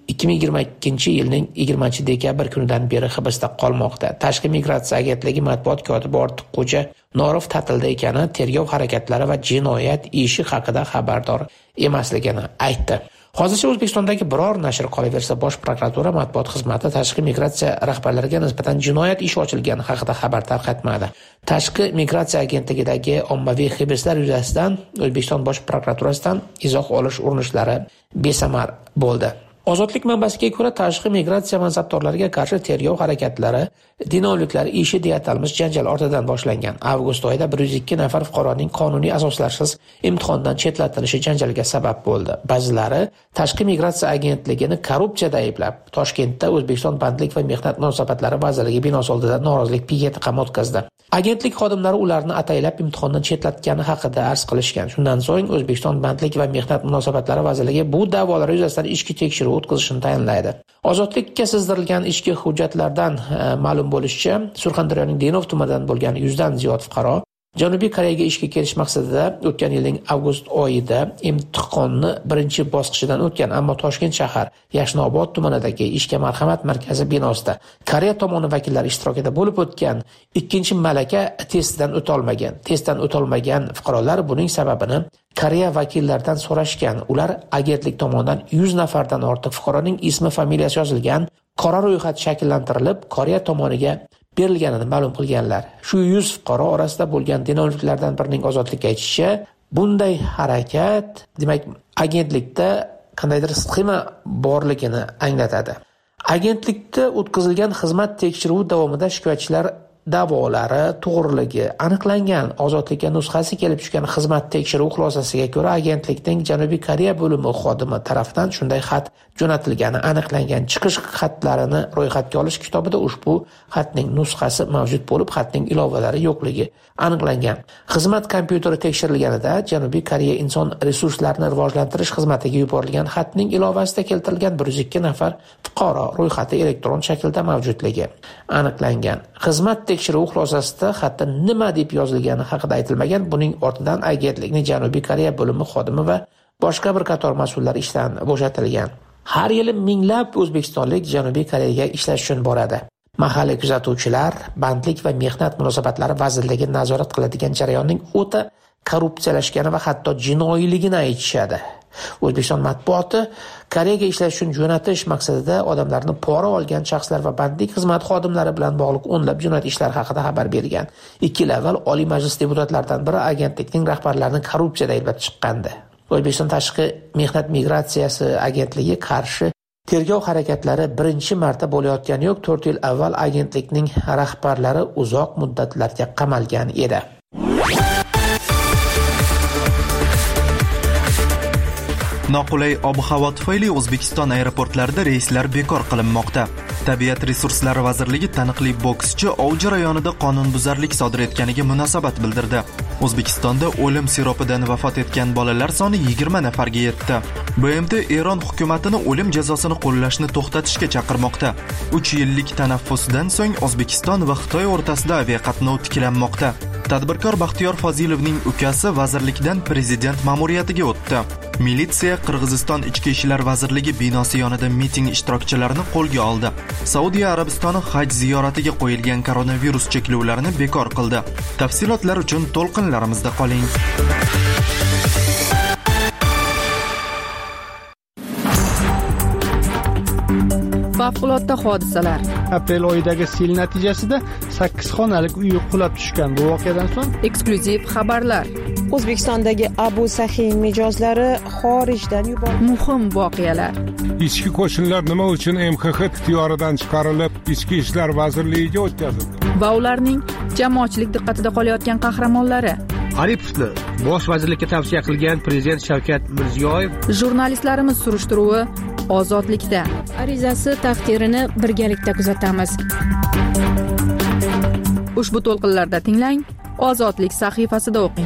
2022-yilning 20-dekabr kunidan beri hibsda qolmoqda. Tashqi migratsiya agentligi matbuot kotibi Ortiqxo'ja Norov ta'tilda ekani, tergov harakatlari va jinoyat ishi haqida xabardor emasligini aytdi. Hozircha O'zbekistondagi biror nashr qolaversa, Bosh prokuratura matbuot xizmati tashqi migratsiya rahbarlariga nisbatan jinoyat ishi ochilgani haqida xabar tarqatmadi. Tashqi migratsiya agentligidagi ommaviy hibslar yuzasidan O'zbekiston Bosh prokuraturasidan izoh olish urinishlari besamar bo'ldi. Ozodlik manbasiga ko'ra, tashqi migratsiya mansabdorlariga qarshi tergov harakatlari dinovliklar ishi deya atalmish janjal ortidan boshlangan. Avgust oyida 102 nafar fuqaroning qonuniy asoslarsiz imtihondan chetlatilishi janjalga sabab bo'ldi. Ba'zilari tashqi migratsiya agentligini korrupsiyada ayblab, Toshkentda O'zbekiston Bandlik va mehnat munosabatlari vazirligi binosi oldida norozilik piketi ham o'tkazdi. Agentlik xodimlari ularni ataylab imtihondan chetlatgani haqida arz qilishgan. Shundan so'ng O'zbekiston Bandlik va mehnat munosabatlari vazirligi bu da'volar yuzasidan ichki tekshiruv o'tkazishni tayinlaydi. Ozodlikka sizdirilgan ichki hujjatlardan ma'lum bo'lishicha, Surxondaryoning Denov tumanidan bo'lgan 100 dan ziyod fuqaro Janubiy Koreyaga ishga kelish maqsadida o'tgan yilning avgust oyida imtihonni birinchi bosqichidan o'tgan, ammo Toshkent shahar Yashnobod tumanidagi ishga marhamat markazi binosida Koreya tomoni vakillari ishtirokida bo'lib o'tgan ikkinchi malaka testdan o'tolmagan. Testdan o'tolmagan fuqarolar buning sababini Koreya vakillaridan so'rashgan. Ular agentlik tomonidan 100 nafardan ortiq fuqaroning ismi, familiyasi yozilgan qora ro'yxat shakllantirilib, Koreya tomoniga berilganini ma'lum qilganlar. Shu 100 fuqaro orasida bo'lgan dinovliklardan birining ozodlikka aytishicha, bunday harakat, demak, agentlikda qandaydir sxema borligini anglatadi. Agentlikda o'tkazilgan xizmat tekshiruvi davomida shikoyatchilar da'volari to'g'riligi aniqlangan. Ozodlikka nusxasi kelib tushgan xizmat tekshiruv xulosasiga ko'ra, agentlikning Janubiy Koreya bo'limi xodimi tomonidan shunday xat jo'natilgani aniqlangan. Chiqish xatlarini ro'yxatga olish kitobida ushbu xatning nusxasi mavjud bo'lib, xatning ilovalari yo'qligi aniqlangan. Xizmat kompyuteri tekshirilganida Janubiy Koreya inson resurslarini rivojlantirish xizmatiga yuborilgan xatning ilovasida keltirilgan 102 nafar fuqaro ro'yxati elektron shaklda mavjudligi aniqlangan. Xizmat tekshiruv xulosasida hatto nima deb yozilgani haqida aytilmagan. Buning ortidan agentlikning Janubiy Koreya bo'limi xodimi va boshqa bir qator mas'ullar ishdan bo'shatilgan. Har yili minglab o'zbekistonlik Janubiy Koreyaga ishlash uchun boradi. Mahalliy kuzatuvchilar bandlik va mehnat munosabatlari vazirligi nazorat qiladigan jarayonning o'ta korrupsiyalashgani va hatto jinoiyligini aytishadi. O'zbekiston matbuoti Koreyaga ishlash uchun jo'natish maqsadida odamlarni pora olgan shaxslar va bandlik xizmat xodimlari bilan bog'liq o'nlab jinoyat ishlari haqida xabar bergan. 2 yil avval Oliy Majlis deputatlaridan biri agentlikning rahbarlarini korrupsiyada ayblab chiqqandi. O'zbekiston Tashqi mehnat migratsiyasi agentligi qarshi tergov harakatlari birinchi marta bo'layotgani yo'q. 4 yil avval agentlikning rahbarlari uzoq muddatlarga qamalgan edi. Noqulay ob-havo tufayli O'zbekiston aeroportlarida reyslar bekor qilinmoqda. Tabiat resurslari vazirligi taniqli bokschi ov jarayonida qonunbuzarlik sodir etganiga munosabat bildirdi. O'zbekistonda o'lim siropidan vafot etgan bolalar soni 20 nafarga yetdi. BMT Eron hukumatini o'lim jazosini qo'llashni to'xtatishga chaqirmoqda. 3 yillik tanaffusdan so'ng O'zbekiston va Xitoy o'rtasida aviaqatnov tiklanmoqda. Tadbirkor Baxtiyor Fozilovning ukasi vazirlikdan prezident ma'muriyatiga o'tdi. Militsiya Qirg'iziston Ichki ishlar vazirligi binosi yonida miting ishtirokchilarini qo'lga oldi. Saudiya Arabistoni haj ziyoratiga qo'yilgan koronavirus cheklovlarini bekor qildi. Tafsilotlar uchun to'lqinlarimizda qoling. Favqulodda hodisalar. Aprel oyidagi sel natijasida 8 xonalik uy qulab tushgan. Bu voqeadan so'ng eksklyuziv xabarlar. O'zbekistondagi Abu Sahiy mijozlari xorijdan yuborildi. Muhim voqealar. Ichki qo'shinlar nima uchun MXX ixtiyoridan chiqarilib, Ichki ishlar vazirligiga o'tkazildi? Va ularning jamoatchilik diqqatida qolayotgan qahramonlari. Aripovni bosh vazirlikka tavsiya qilgan prezident Shavkat Mirziyoyev. Jurnalistlarimiz surishtiruvi ozodlikda. Arizasi taqdirini birgalikda kuzatamiz. Ushbu to'lqinlarda tinglang, Ozodlik sahifasida o'qing.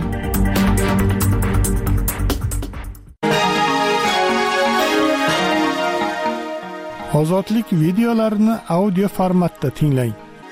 Ozodlik videolarini audio formatda tinglang.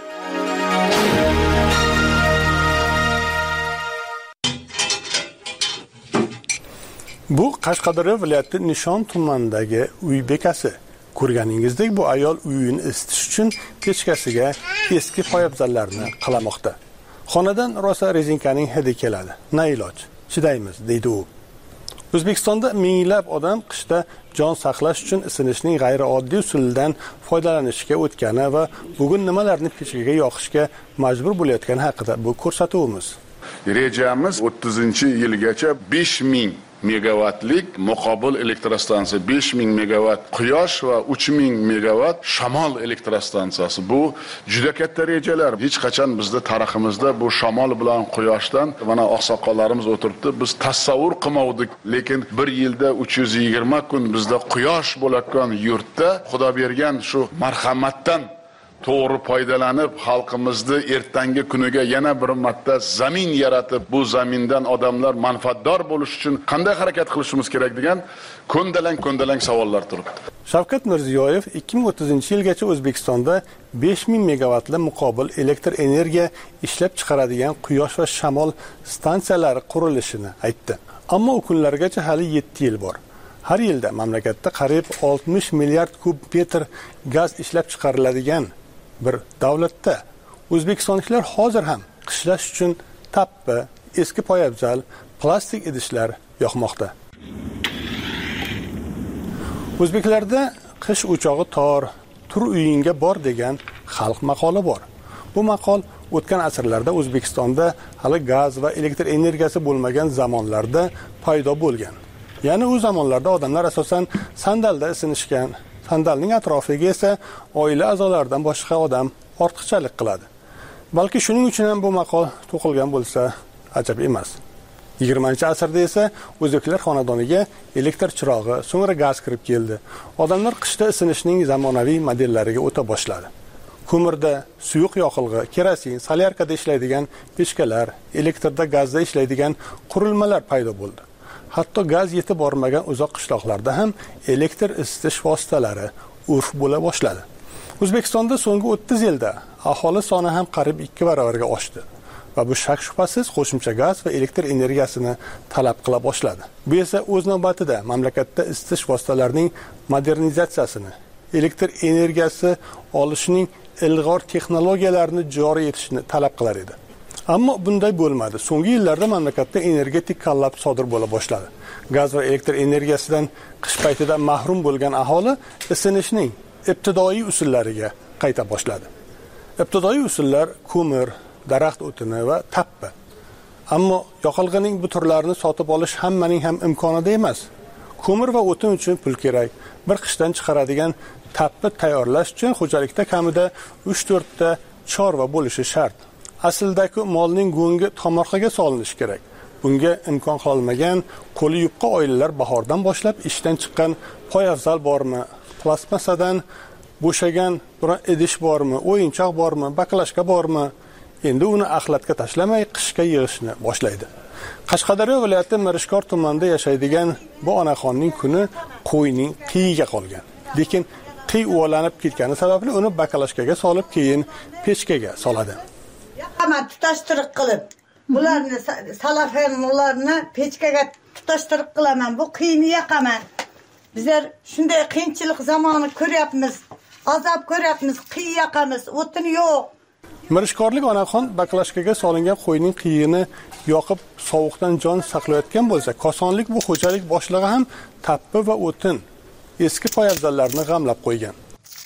Bu Qashqadaryo viloyati Nishon tumanidagi uy bekasi. Ko'rganingizdek, bu ayol uyini isitish uchun pechkasiga eski poyabzallarni qalamoqda. Xonadan rosa rezinkaning hidi keladi. Na iloj, chidaymiz, deydi u. O'zbekistonda minglab odam qishda jon saqlash uchun isinishning g'ayrioddiy usulidan foydalanishga o'tgani va bugun nimalarni pechkaga yoqishga majbur bo'layotgani haqida bu ko'rsatuvimiz. Rejamiz 30-yilgacha 5000 megawattlik muqobil elektrostansiya, 5000 megawatt quyosh va 3000 megawatt shamol elektrostansiyasi. Bu juda katta rejalar. Hech qachon bizda tariximizda bu shamol bilan quyoshdan mana oqsoqollarimiz o'tiribdi. Biz tasavvur qilmadik, lekin bir yilda 320 kun bizda quyosh bo'layotgan yurtda Xudo bergan shu marhamatdan to'g'ri foydalanib, xalqimizni ertangi kuniga yana bir marta zamin yaratib, bu zamindan odamlar manfaatdor bo'lish uchun qanday harakat qilishimiz kerak degan ko'ndalang savollar turibdi. Shavkat Mirziyoyev 2030-yilgacha O'zbekistonda 5000 megawattli muqobil elektr energiya ishlab chiqaradigan quyosh va shamol stansiyalari qurilishini aytdi. Ammo u kunlargacha hali 7 yil bor. Har yilda mamlakatda qariyb 60 milliard kub metr gaz ishlab chiqariladigan bir davlatda o'zbekistonliklar hozir ham qishlash uchun tappi, eski poyabzal, plastik idishlar yoqmoqda. O'zbeklarda qish o'chog'i tor, tur uyingga bor degan xalq maqoli bor. Bu maqol o'tgan asrlarda O'zbekistonda hali gaz va elektr energiyasi bo'lmagan zamonlarda paydo bo'lgan. Ya'ni u zamonlarda odamlar asosan sandalda isinishgan. Sandalning atrofiga esa oila a'zolaridan boshqa odam ortiqchalik qiladi. Balki shuning uchun ham bu maqol to'qilgan bo'lsa, ajab emas. 20-asrda esa o'zbeklar xonadoniga elektr chirog'i, so'ngra gaz kirib keldi. Odamlar qishda isinishning zamonaviy modellariga o'ta boshladi. Ko'mirda suyuq yoqilg'i, kerosin, solyarkada ishlaydigan pechkalar, elektrda gazda ishlaydigan qurilmalar paydo bo'ldi. Hatto gaz yetib bormagan uzoq qishloqlarda ham elektr isitish vositalari urf bo'la boshladi. O'zbekistonda so'nggi 30 yilda aholi soni ham qariyb 2 barobarga oshdi va bu shak shubhasiz qo'shimcha gaz va elektr energiyasini talab qila boshladi. Bu esa o'z navbatida mamlakatda isitish vositalarining modernizatsiyasini, elektr energiyasi olishning ilg'or texnologiyalarini joriy etishni talab qilar edi. Ammo bunday bo'lmadi. So'nggi yillarda mamlakatda energetik kollaps sodir bo'la boshladi. Gaz va elektr energiyasidan qish paytida mahrum bo'lgan aholi isinishning ibtidoiy usullariga qayta boshladi. Ibtidoiy usullar ko'mir, daraxt o'tini va tappi. Ammo yoqilg'ining bu turlarini sotib olish hammaning ham imkonida emas. Ko'mir va o'tin uchun pul kerak. Bir qishdan chiqaradigan tappi tayyorlash uchun xo'jalikda kamida 3-4 ta chorva bo'lishi shart. Aslidagi molning go'ngi tomorqaga solinishi kerak. Bunga imkon qolmagan qo'li yupqa oilalar bahordan boshlab ishdan chiqqan poyafzal bormi, plastmasadan bo'shagan biron idish bormi, o'yinchoq bormi, baklashka bormi, endi uni axlatga tashlamay qishga yig'ishni boshlaydi. Qashqadaryo viloyati Mirishkor tumanida yashaydigan bu onaxonning kuni qo'yning qiyiga qolgan. Lekin qiy uvolanib ketgani sababli uni baklashkaga solib, keyin pechkaga soladi. Yoqaman tutashtirib qilib, bularni salafonlarni pechkaga tutashtirib qilaman. Bu qiyni yoqaman. Bizlar shunday qiyinchilik zamoni ko'ryapmiz, azob ko'ryapmiz, qiy yoqamiz, o'tin yo'q. Mirishkorlik onaxon baklashkaga solingan qo'yning qiyini yoqib sovuqdan jon saqlayotgan bo'lsa, kosonlik bu xo'jalik boshlig'i ham tappi va o'tin, eski poyabzallarni g'amlab qo'ygan.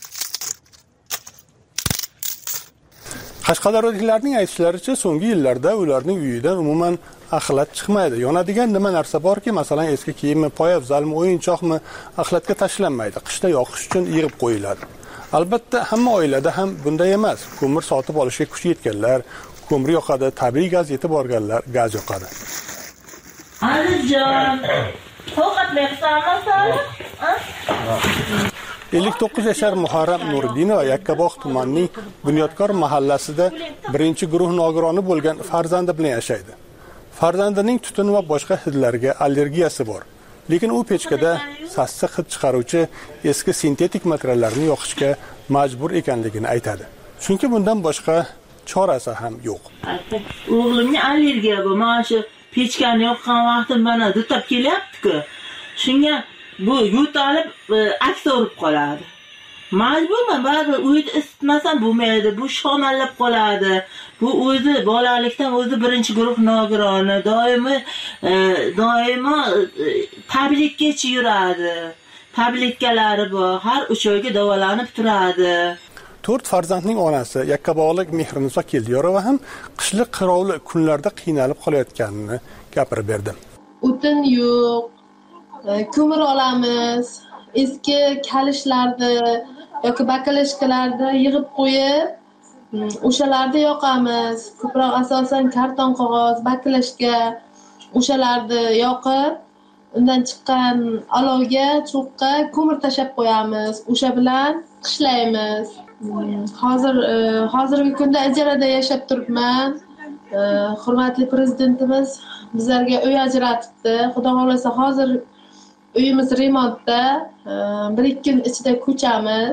Qashqadaryoliklarning aytishlaricha, so'nggi yillarda ularning uyidan umuman axlat chiqmaydi. Yonadigan nima narsa borki, masalan, eski kiyimmi, poyabzalmi, o'yinchoqmi axlatga tashlanmaydi. Qishda yoqish uchun yig'ib qo'yiladi. Albatta, hamma oilada ham bunday emas. Ko'mir sotib olishga kuchi yetganlar ko'mir yoqadi, tabiiy gaz yetib borganlar gaz yoqadi. Alijon, to'qatlayapsanmi? 59 yashar Muharram Nurdinova Yakkabog' tumanining Bunyodkor mahallasida birinchi guruh nogironi bo'lgan farzandi bilan yashaydi. Farzandining tutun va boshqa hidlarga allergiyasi bor. Lekin u pechkada sassiq hid chiqaruvchi eski sintetik materiallarni yoqishga majbur ekanligini aytadi. Chunki bundan boshqa chorasi ham yo'q. O'g'limga allergiya bor. Mana shu pechkani yoqqan vaqtim mana dutab kelyapti-ku. Shunga bu yo'talib aks urib qoladi. Majburman, baribir uyda isitmasam bo'lmaydi. Bu shomallab qoladi. Bu o'zi bolalikdan o'zi birinchi guruh nogironi, doimo tabletgacha yuradi. Tabletkalari bor, har 3 oyga davolanib turadi. 4 farzandning onasi Yakkabog'lik Mehriniso Keldiyorova ham qishliq qirovli kunlarda qiynalib qolayotganini gapirib berdi. O'tin yo'q, ko'mir olamiz, eski kalishlarni yoki bakalashkalarni yig'ib qo'yib, o'shalarni yoqamiz. Ko'proq asosan karton qog'oz, bakalashka o'shalarni yoqib, undan chiqqan olovga, cho'qqa ko'mir tashab qo'yamiz. O'sha bilan qishlaymiz. Hozirgi kunda ijarada yashab turibman. Hurmatli prezidentimiz bizlarga uy ajratibdi. Xudo xolasa hozir uyimiz remontda, 1-2 kun ichida ko'chamiz.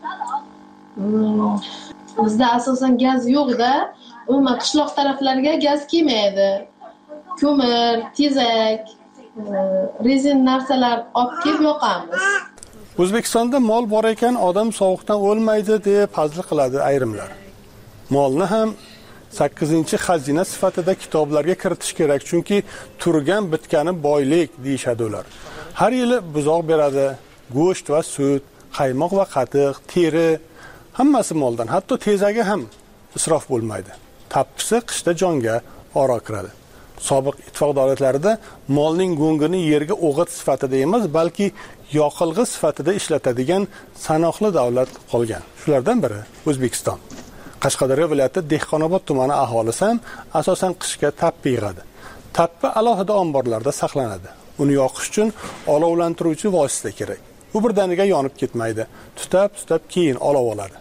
Bizda asosan gaz yo'q-da, umuman qishloq taraflarga gaz kelmaydi. Ko'mir, tezak, rezin narsalar olib kelib yoqamiz. O'zbekistonda mol bor ekan, odam sovuqdan o'lmaydi deb hazil qiladi ayrimlar. Molni ham 8-xazina sifatida kitoblarga kiritish kerak, chunki turgan bitgani boylik deyshadi ular. Har yili buzoq beradi, go'sht va sut, qaymoq va qatiq, teri, hammasi moldan, hatto tezagi ham isrof bo'lmaydi. Tappisi qishda jonga oro kiradi. Sobiq ittifoq davlatlarida molning go'ngini yerga o'g'it sifatida emas, balki yoqilg'i sifatida ishlatadigan sanoqli davlat qolgan. Shulardan biri O'zbekiston. Qashqadaryo viloyati Dehqonobod tumani aholisi ham asosan qishga tappi yig'adi. Tappi alohida omborlarda saqlanadi. Uni yoqish uchun olovlantiruvchi vosita kerak. U birdaniga yonib ketmaydi. Tutab keyin olov oladi.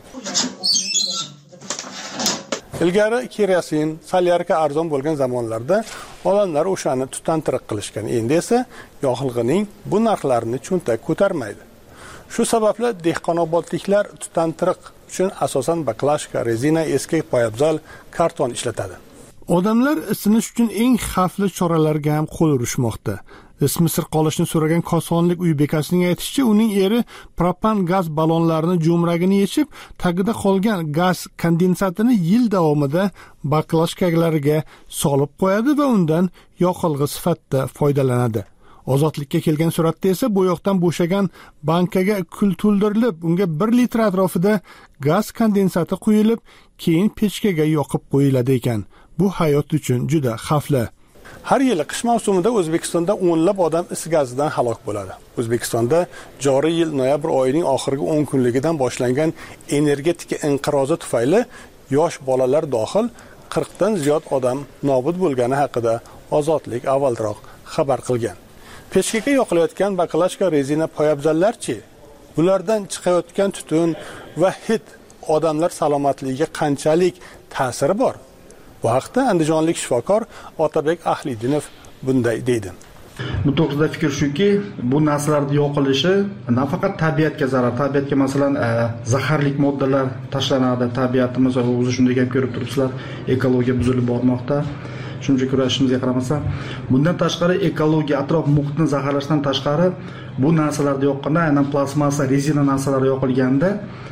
Ilgari kerosin, solyarka arzon bo'lgan zamonlarda odamlar o'shani tutantiriq qilishgan. Endi esa yoqilg'ining bu narxlarini cho'ntak ko'tarmaydi. Shu sababli Dehqonobodliklar tutantiriq uchun asosan baklashka, rezina, eski poyabzal, karton ishlatadi. Odamlar isinish uchun eng xavfli choralarga ham qo'l urishmoqda. Ismi sir qolishni so'ragan Kosonlik uy bekasining aytishicha, uning eri propan gaz ballonlarini jo'mragini yechib, tagida qolgan gaz kondensatini yil davomida baklashkalarga solib qo'yadi va undan yoqilg'i sifatida foydalanadi. Ozodlikka kelgan suratda esa bo'yoqdan bo'shagan bankaga kul to'ldirilib, unga 1 litr atrofida gaz kondensati quyilib, keyin pechkaga yoqib qo'yiladi ekan. Bu hayot uchun juda xavfli. Har yili qish mavsumida O'zbekistonda o'nlab odam is gazidan halok bo'ladi. O'zbekistonda joriy yil noyabr oyining oxirgi 10 kunligidan boshlangan energetika inqirozi tufayli yosh bolalar dohil 40 dan ziyod odam nobud bo'lgani haqida Ozodlik avvalroq xabar qilgan. Pechkaga yoqilayotgan baklashka, rezina poyabzallarchi? Bulardan chiqayotgan tutun va hid odamlar salomatligiga qanchalik ta'siri bor? Bu haqda andijonlik shifokor Otabek Ahlidinov bunday deydi. Bu to'g'risida fikr shuki, bu narsalarning yoqilishi nafaqat tabiatga zarar, tabiatga masalan zaharli moddalar tashlanadi, tabiatimiz o'zi shunday ham ko'rib turibsizlar, ekologiya buzilib bormoqda. Shuncha kurashimizga qaramasdan, bundan tashqari ekologiya, atrof muhitni zaharlashdan tashqari bu narsalarni yoqqanda, aynan plastmassa, rezina narsalar yoqilganda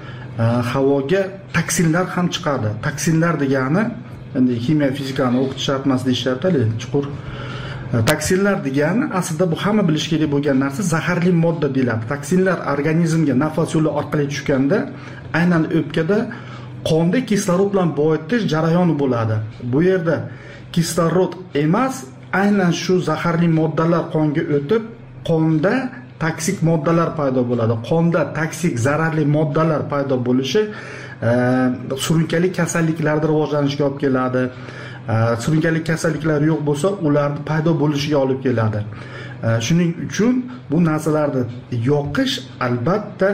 havoga toksinlar ham chiqadi. Toksinlar degani endi kimyo fizikani o'qitish shart emas deyishyapti, chuqur. Toksinlar degani aslida bu hamma bilish kerak bo'lgan narsa zaharli modda deyiladi. Toksinlar organizmga nafas yo'li orqali tushganda aynan o'pkada qonda kislorod bilan boyitish jarayoni bo'ladi. Bu yerda kislorod emas, aynan shu zaharli moddalar qonga o'tib, qonda toksik moddalar paydo bo'ladi. Qonda toksik zararli moddalar paydo bo'lishi surunkali kasalliklarning rivojlanishiga olib keladi. Surunkali kasalliklar yo'q bo'lsa, ularning paydo bo'lishiga olib keladi. Shuning uchun bu narsalarni yoqish albatta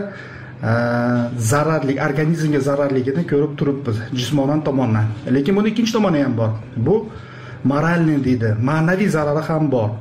zararli, organizmga zararligini ko'rib turibmiz jismonan tomondan. Lekin buni ikkinchi tomoni ham bor. Bu moralniy deydi, ma'naviy zarari ham bor.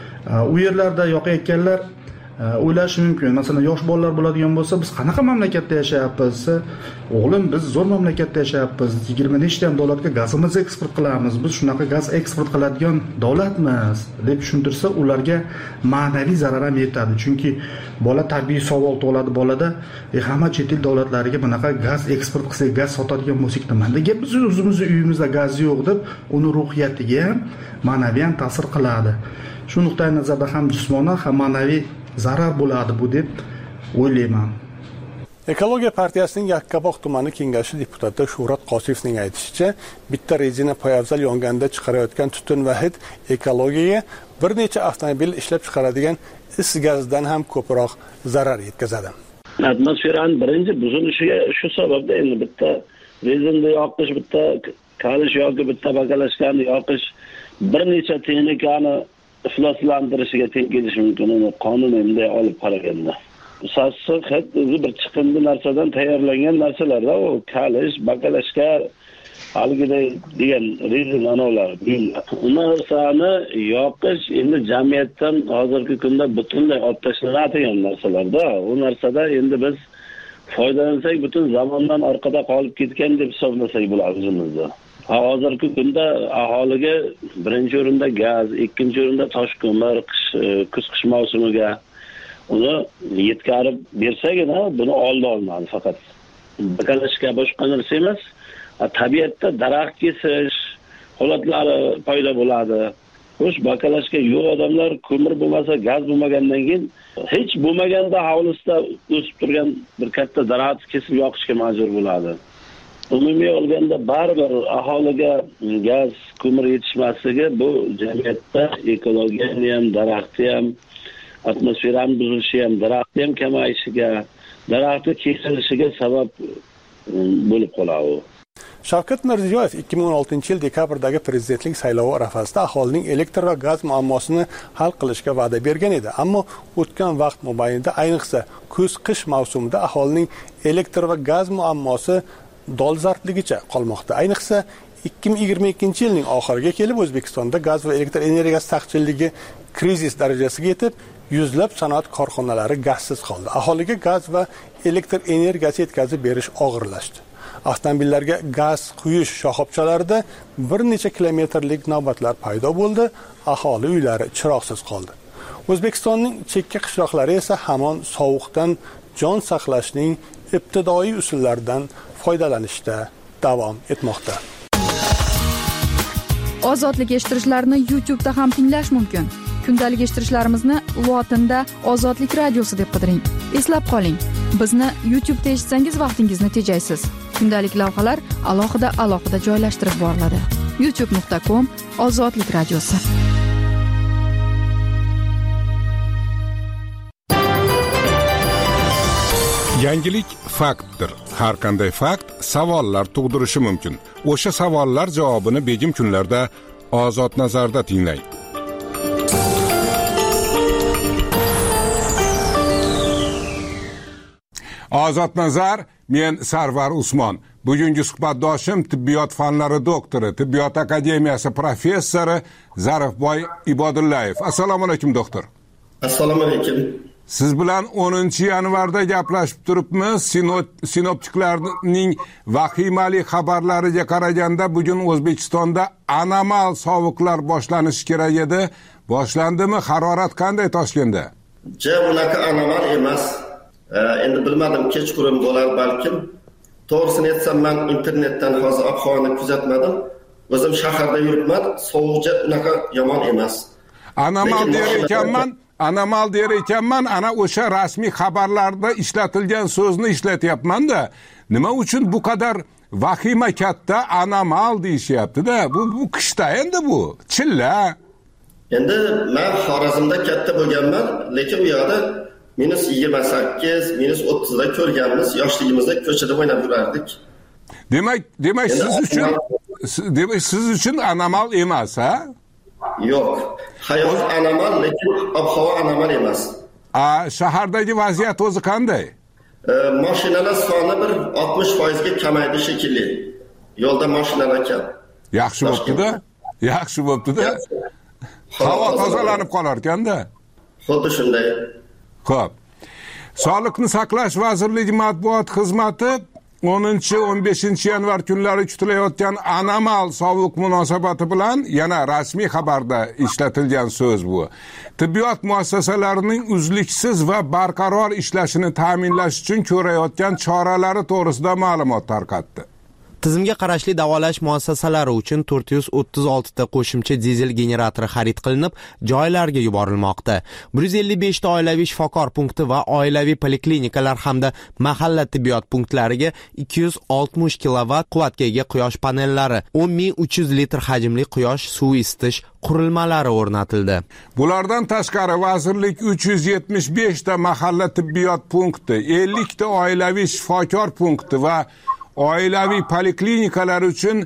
U yerlarda yoqayotganlar o'ylashi mumkin. Masalan, yosh bolalar bo'ladigan bo'lsa, biz qanaqa mamlakatda yashayapmiz? O'g'lim, biz zo'r mamlakatda yashayapmiz. 20 nechta davlatga gazimizni eksport qilamiz. Biz shunaqa gaz eksport qiladigan davlatmiz deb tushuntirsa, ularga ma'naviy zarar ham yetadi. Chunki bola tabiiy savol tug'iladi bolada, hamma chet el davlatlariga bunaqa gaz eksport qilsak, gaz sotadigan bo'lsak nima? Nega biz o'zimizning uyimizda gaz yo'q deb, uni ruhiyatiga ham, ma'naviy ham ta'sir qiladi. Shu nuqtai nazarda ham jismonan, ham ma'naviy zarar bo'ladi bu deb o'ylayman. Ekologiya partiyasining Yakkabog' tumani kengashi deputati Shuhrat Qosiyevning aytishicha, bitta rezina poyabzal yonganda chiqarayotgan tutun va hid ekologiyaga bir necha avtomobil ishlab chiqaradigan is gazidan ham ko'proq zarar yetkazadi. Atmosferaning birinchi buzilishiga shu sababda endi bitta rezinni yoqish, bitta kalish yoki bitta bakalashkani yoqish bir necha texnikani ifloslantirishiga teng kelishi mumkin. Uni qonun endi olib qaraganda. Sassiq hid o'zi bir chiqindi narsadan tayyorlangan narsalarda, u kalish, bakalashka, halgiday degan rezin anolar. U narsani yoqish endi jamiyatdan hozirgi kunda butunlay olib tashlanadigan narsalarda. U narsada endi biz foydalansak butun zamondan orqada qolib ketgan deb hisoblasak bo'ladi o'zimizda. Hozirgi kunda aholiga birinchi o'rinda gaz, ikkinchi o'rinda tosh ko'mir, kuz-qish mavsumiga uni yetkazib bersagina buni oldi olmadi. Faqat bakalashga boshqa narsa emas, tabiatda daraxt kesish holatlari paydo bo'ladi. Xo'sh, bakalashga yo'q odamlar ko'mir bo'lmasa, gaz bo'lmagandan keyin hech bo'lmaganda hovlisida o'sib turgan bir katta daraxt kesib yoqishga majbur bo'ladi. Umumiy olganda baribir aholiga gaz, ko'mir yetishmasligi bu jamiyatda ekologiyani ham, daraxtni ham, atmosferani buzilishi ham, daraxtni ham kamayishiga, daraxtni kesilishiga sabab bo'lib qoladi. Shavkat Mirziyoyev 2016-yil dekabrdagi prezidentlik saylovi arafasida aholining elektr va gaz muammosini hal qilishga va'da bergan edi. Ammo o'tgan vaqt mobaynida, ayniqsa kuz-qish mavsumida aholining elektr va gaz muammosi dolzarbligicha qolmoqda. Ayniqsa 2022-yilning oxiriga kelib O'zbekistonda gaz va elektr energiyasi taqchilligi krizis darajasiga yetib, yuzlab sanoat korxonalari gazsiz qoldi. Aholiga gaz va elektr energiyasi yetkazib berish og'irlashdi. Avtomobillarga gaz quyish shoxobchalarida bir necha kilometrlik navbatlar paydo bo'ldi, aholi uylari chiroqsiz qoldi. O'zbekistonning chekka qishloqlari esa hamon sovuqdan jon saqlashning ibtidoiy usullaridan foydalanishda davom etmoqda. Ozodlik eshittirishlarni YouTube'da ham tinglash mumkin. Kundalik eshittirishlarimizni lotinda Ozodlik radiosi deb qidiring. Eslab qoling, bizni YouTube'da eshitsangiz vaqtingizni tejaysiz. Kundalik lavhalar alohida joylashtirib boriladi. youtube.com/Ozodlik radiosi. Yangilik faktdir. Har qanday fakt savollar tug'dirishi mumkin. O'sha savollar javobini begim kunlarda Ozod nazarda tinglang. Ozod nazar, men Sarvar Usmon. Bugungi suhbatdoshim tibbiyot fanlari doktori, Tibbiyot akademiyasi professori Zarifboy Ibodullayev. Assalomu alaykum doktor. Assalomu alaykum. Siz bilan 10-yanvarda gaplashib turibmiz. Sinoptiklarning vahimali xabarlariga qaraganda bugun O'zbekistonda anomal sovuqlar boshlanishi kerak edi. Boshlandimi? Harorat qanday Toshkentda? Unaqa anomal emas. Endi bilmadim, kechqurun bo'lar balkim. To'g'risini aytsam, men internetdan hozir ob-havoni kuzatmadim. O'zim shaharda yuribman, sovuqja unaqa yomon emas. Anomal der ekanman, ana o'sha rasmiy xabarlarda ishlatilgan so'zni ishlatyapman-da. Nima uchun bu qadar vahima katta anomal deyishyapti-da? Bu qishda endi bu. Chilla. Endi men Xorazmda katta bo'lganman, lekin u yoqda -28, -30da ko'rganmiz. Yoshligimizda ko'chada o'ynab yurardik. Demak siz uchun anomal emas, ha? Yo'q. Hayot anomal, lekin ob-havo anomal emas. Shahardagi vaziyat o'zi qanday? Mashinalar soni bir 60% ga kamaydi shekilli. Yo'lda mashinalar kam. Yaxshi bo'pti-da. Havo tozalanib qolar ekanda. Xuddi shunday. Xo'p. Sog'liqni saqlash vazirligi matbuot xizmati 10-15 yanvar kunlari kutilayotgan anomal sovuq munosabati bilan yana rasmiy xabarda ishlatilgan so'z bu. Tibbiyot muassasalarining uzluksiz va barqaror ishlashini ta'minlash uchun ko'rayotgan choralari to'g'risida ma'lumot tarqatdi. Tizimga qarashli davolash muassasalari uchun 436 ta qo'shimcha dizel generatori xarid qilinib, joylarga yuborilmoqda. 155 ta oilaviy shifokor punkti va oilaviy poliklinikalar hamda mahalla tibbiyot punktlariga 260 kilovatt quvvatga ega quyosh panellari, 10.300 litr hajmli quyosh suvi isitish qurilmalari o'rnatildi. Bulardan tashqari vazirlik 375 ta mahalla tibbiyot punkti, 50 ta oilaviy shifokor punkti va oilaviy poliklinikalar uchun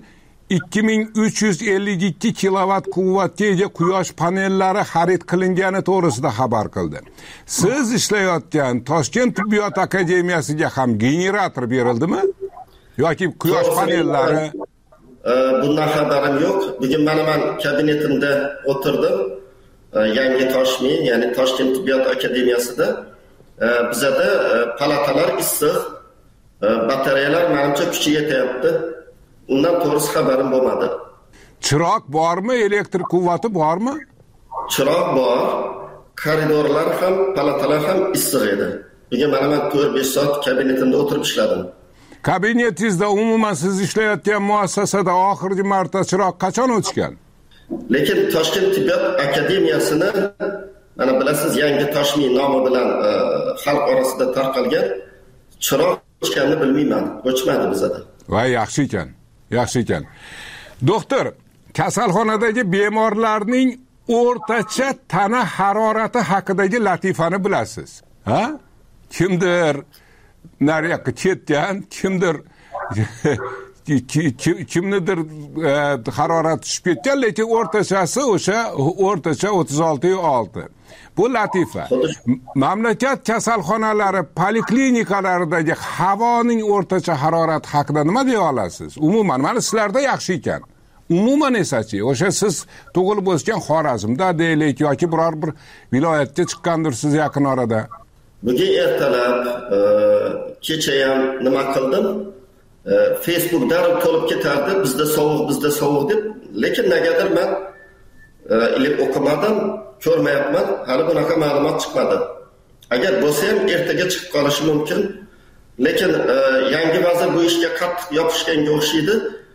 2352 kilovatt quvvatga ega quyosh panellari xarid qilingani to'g'risida xabar qildi. Siz ishlayotgan Toshkent tibbiyot akademiyasiga ham generator berildimi? Yoki quyosh panellari? Bundan xabarim yo'q. Bugun men kabinetimda o'tirdim. Yangi Toshmi, ya'ni Toshkent tibbiyot akademiyasida bizada palatalar issiq, batareyalar menimcha kuchi yetyapti. Undan to'g'risi xabarim bo'lmadi. Chiroq bormi, elektr quvvati bormi? Chiroq bor. Koridorlar ham, palatalar ham issiq edi. Bugun men 4-5 soat kabinetimda o'tirib ishladim. Kabinetingizda umuman siz ishlayotgan muassasada oxirgi marta chiroq qachon o'chgan? Lekin Toshkent tibbiyot akademiyasini mana bilasiz, yangi Toshmi nomi bilan xalq orasida tarqalgan, chiroq o'chganini bilmayman. O'chmadi bizda. Voy, yaxshi ekan. Doktor, kasalxonadagi bemorlarning o'rtacha tana harorati haqidagi latifani bilasiz? Ha? Kimdir nariyoqqa ketgan, kimdir kimnidir harorati tushib ketgan, lekin o'rtachasi o'sha o'rtacha 36,6. Bu latifa. Mamlakat kasalxonalari, poliklinikalaridagi havoning o'rtacha harorati haqida nima deya olasiz? Umuman, mana sizlarda yaxshi ekan. Umuman esachi, o'sha siz tug'ilib o'sgan Xorazmda deylik yoki biror bir viloyatga chiqqandirsiz yaqin orada. Bugun ertalab kecha ham nima qildim? Facebook darrov to'lib ketardi, bizda sovuq deb, lekin negadir men ilib o'qimadim, ko'rmayapman, hali bunaqa ma'lumot chiqmadi. Agar bo'lsa ham ertaga chiqib qolishi mumkin, lekin yangi vazir bu ishga qattiq yopishganga o'xshaydi.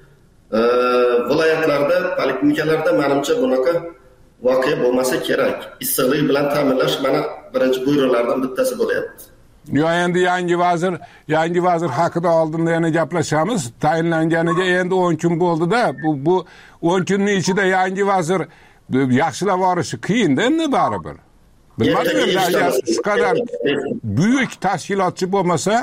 Viloyatlarda, poliklinikalarda menimcha bunaqa voqea bo'lmasa kerak. Issiqlik bilan ta'minlash mana birinchi buyruqlardan bittasi bo'lyapti. Yo, endi yangi vazir haqida oldinda yana gaplashamiz. Tayinlanganiga endi 10 kun bo'ldi-da, bu 10 kunning ichida yangi vazir yaxshilab yorishi qiyin-da endi baribir. Bilmadim, shu qadar buyuk tashkilotchi bo'lmasa,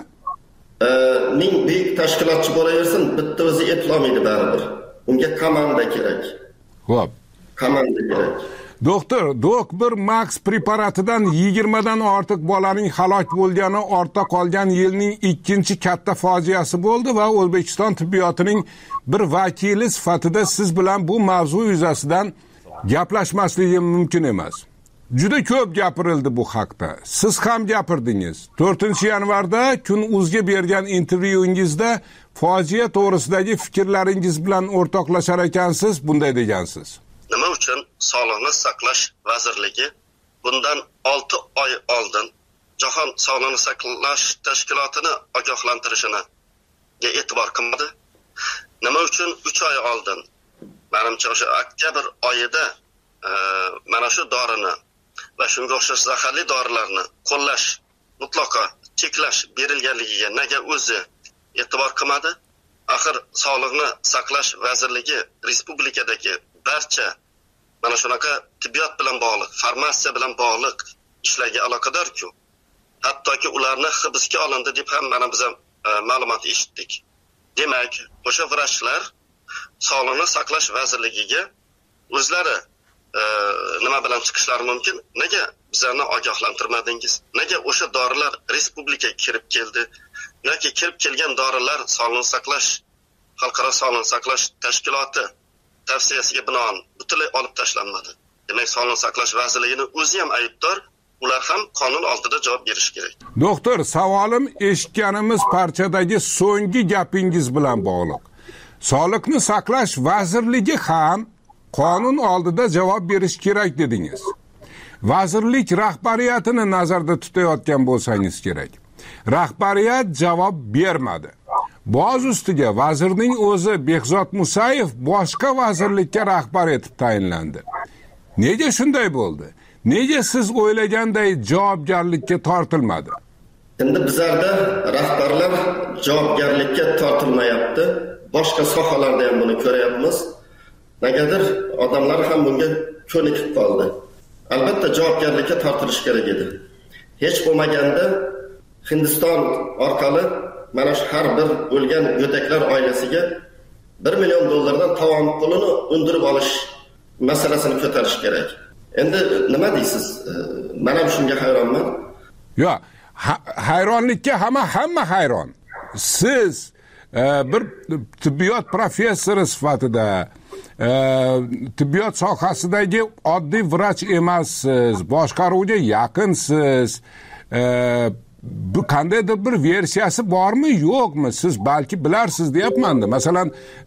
ming buyuk tashkilotchi bo'laversin, bitta o'zi eplolmaydi baribir. Unga komanda kerak. Xo'p. Komanda kerak. Doktor, Dok1 Max preparatidan 20 dan ortiq bolaning halok bo'lgani ortda qolgan yilning ikkinchi katta fojiasi bo'ldi va O'zbekiston tibbiyotining bir vakili sifatida siz bilan bu mavzu yuzasidan gaplashmasligim mumkin emas. Juda ko'p gapirildi bu haqda. Siz ham gapirdingiz. 4-yanvarda Kun.uzga bergan intervyungizda fojia to'g'risidagi fikrlaringiz bilan o'rtoqlashar ekansiz, bunday degansiz. Nima uchun Sog'liqni saqlash vazirligi bundan 6 oy oldin Jahon Sog'liqni saqlash tashkilotini ogohlantirishini e'tibor qilmadi? Nima uchun 3 oy oldin, menimcha o'sha oktyabr oyida mana shu dorini va shunga o'xshash zaharli dorilarni qo'llash, mutlaqo cheklash berilganligiga nega o'zi e'tibor qilmadi? Axir Sog'liqni saqlash vazirligi respublikadagi barcha mana shunaqa tibbiyot bilan bog'liq, farmatsiya bilan bog'liq ishlarga aloqador-ku. Hattoki ularni hibsga olindi deb ham mana biz ma'lumot eshitdik. Demak, o'sha vrachlar Sog'liqni saqlash vazirligiga o'zlari nima bilan chiqishlari mumkin? Nega bizlarni ogohlantirmadingiz? Nega o'sha dorilar respublikaga kirib keldi? Yoki kirib kelgan dorilar Sog'liqni saqlash xalqaro sog'liqni saqlash tashkiloti tavsiyasiga binoan butunlay olib tashlanmadi. Demak, Sog'liqni saqlash vazirligining o'zi ham aybdor, ular ham qonun oldida javob berishi kerak. Doktor, savolim eshitganimiz parchadagi so'nggi gapingiz bilan bog'liq. Sog'liqni saqlash vazirligi ham qonun oldida javob berish kerak dedingiz. Vazirlik rahbariyatini nazarda tutayotgan bo'lsangiz kerak. Rahbariyat javob bermadi. Boz ustiga vazirning o'zi Behzod Musayev boshqa vazirlikka rahbar etib tayinlandi. Nega shunday bo'ldi? Nega siz o'ylaganday javobgarlikka tortilmadi? Endi bizlarda rahbarlar javobgarlikka tortilmayapti. Boshqa sohalarda ham buni ko'ryapmiz. Negadir odamlar ham bunga ko'nikib qoldi. Albatta javobgarlikka tortilish kerak edi. Hech bo'lmaganda Hindiston orqali mana shu har bir o'lgan go'daklar oilasiga $1 million tovon pulini undirib olish masalasini ko'tarish kerak. Endi nima deysiz? Men ham shunga hayronman. Yo'q, hayronlikka hamma hayron. Siz bir tibbiyot professori sifatida tibbiyot sohasidagi oddiy vrach emassiz, boshqaruvga yaqinsiz. Bu qandaydir bir versiyasi bormi, yo'qmi? Siz balki bilarsiz deyapman-da. Masalan,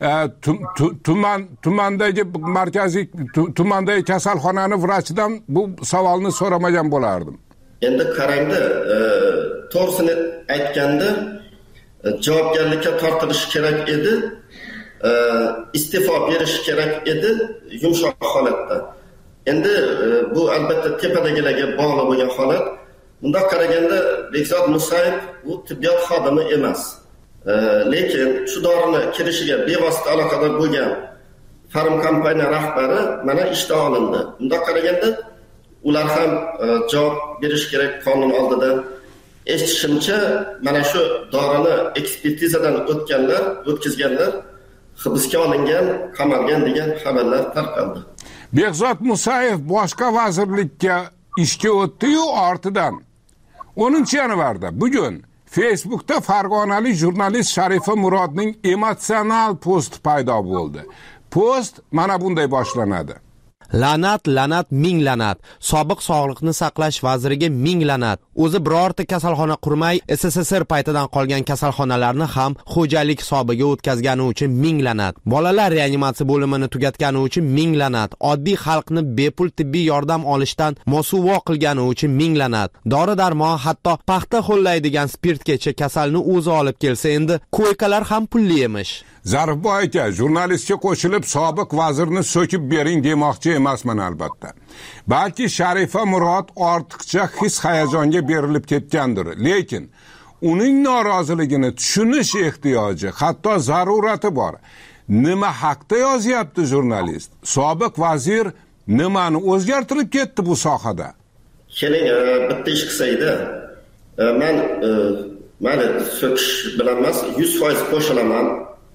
tumandagi markaziy tumandagi kasalxonani vrachidan bu savolni so'ramagan bo'lardim. Endi qarangda, to'g'risini aytganda javobgarlikka tortilish kerak edi, iste'fo berish kerak edi yumshoq holatda. Endi bu albatta tepadagilarga bog'liq bo'lgan holat. Bunda qaraganda Behzod Musayev bu tibbiyot xodimi emas. Lekin shu dorini kirishiga bevosita aloqador bo'lgan farm kompaniya rahbari mana ishdan olindi. Bunda qaraganda ular ham javob berish kerak qonun oldida. Eshitishimcha mana shu dorini ekspertizadan o'tkazganlar hibsga olingan, qamalgan degan xabarlar tarqaldi. Behzod Musayev boshqa vazirlikka ishga o'tdi-yu, ortidan 10-yanvarda bugun Facebookda farg'onalik jurnalist Sharifa Murodning emotsional posti paydo bo'ldi. Post mana bunday boshlanadi. La'nat, la'nat, ming la'nat. Sobiq sog'liqni saqlash vaziriga ming la'nat. O'zi birorta kasalxona qurmay, SSSR paytidan qolgan kasalxonalarni ham xo'jalik hisobiga o'tkazgani uchun ming la'nat. Bolalar reanimatsiya bo'limini tugatgani uchun ming la'nat. Oddiy xalqni bepul tibbiy yordam olishdan mosuvo qilgani uchun ming la'nat. Dori-darmon, hatto paxta qo'llaydigan spirtgacha kasalni o'zi olib kelsa, endi ko'ykalar ham pulli emish. Zarifboy aka, jurnalistga qo'shilib sobiq vazirni so'kib bering demoqchi emasman albatta. Balki Sharifa Murod ortiqcha his-hayajonga berilib ketgandir, lekin uning noroziligini tushunish ehtiyoji, hatto zarurati bor. Nima haqda yozyapti jurnalist? Sobiq vazir nimani o'zgartirib ketdi bu sohada? Keling, bitta ish qilsaydi, men mayli so'kish bilan emas, 100% qo'shilaman.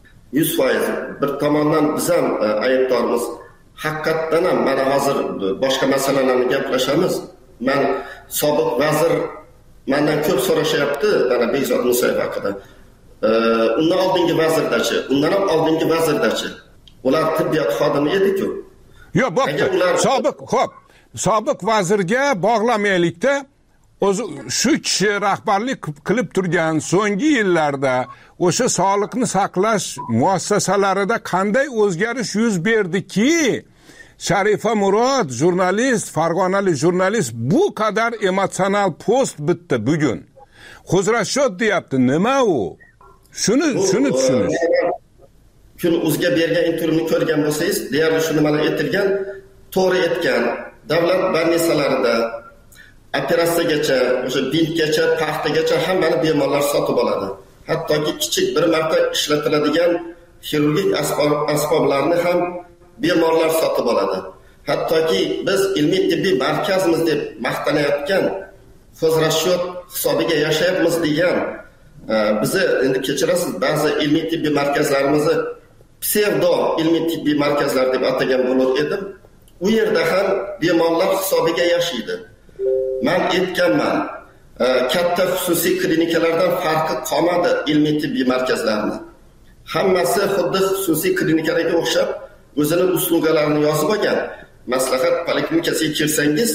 100% bir tomondan biz ham aybdormiz. Haqiqatdan ham mana hozir boshqa masalalarni gaplashamiz. Men sobiq vazir mendan ko'p so'rashyapti, mana Behzod Musayev haqida. Undan oldingi vazirdachi, undan ham oldingi vazirdachi. Ular tibbiyot xodimi edi-ku. Yo'q, bo'pti. Sobiq vazirga bog'lamaylikda. O'zi shu kishi rahbarlik qilib turgan so'nggi yillarda o'sha sog'liqni saqlash muassasalarida qanday o'zgarish yuz berdiki, Sharifa Murod jurnalist, farg'onalik jurnalist bu qadar emotsional post bitdi bugun. Qo'zrashot deyapti, nima u? Shuni tushunish. Kun o'zga bergan intervyuni ko'rgan bo'lsangiz, deyarli shuni mana aytilgan, to'g'ri aytgan. Davlat больницаlarida operatsiyagacha, o'sha bintgacha, paxtagacha hammani bemorlar sotib oladi. Hattoki kichik bir marta ishlatiladigan xirurgik asboblarni ham bemorlar sotib oladi. Hattoki biz ilmiy tibbiy markazimiz deb maqtanayotgan, qo'zrashot hisobiga yashayapmiz degan, bizni endi kechirasiz, ba'zi ilmiy tibbiy markazlarimizni psevdo ilmiy tibbiy markazlar deb atagan bo'lar edim. U yerda ham bemorlar hisobiga yashaydi. Men aytganman, katta xususiy klinikalardan farqi qolmadi ilmiy tibbiy markazlarni. Hammasi xuddi xususiy klinikalarga o'xshab o'zini uslugalarini yozib olgan. Maslahat poliklinikasiga kirsangiz,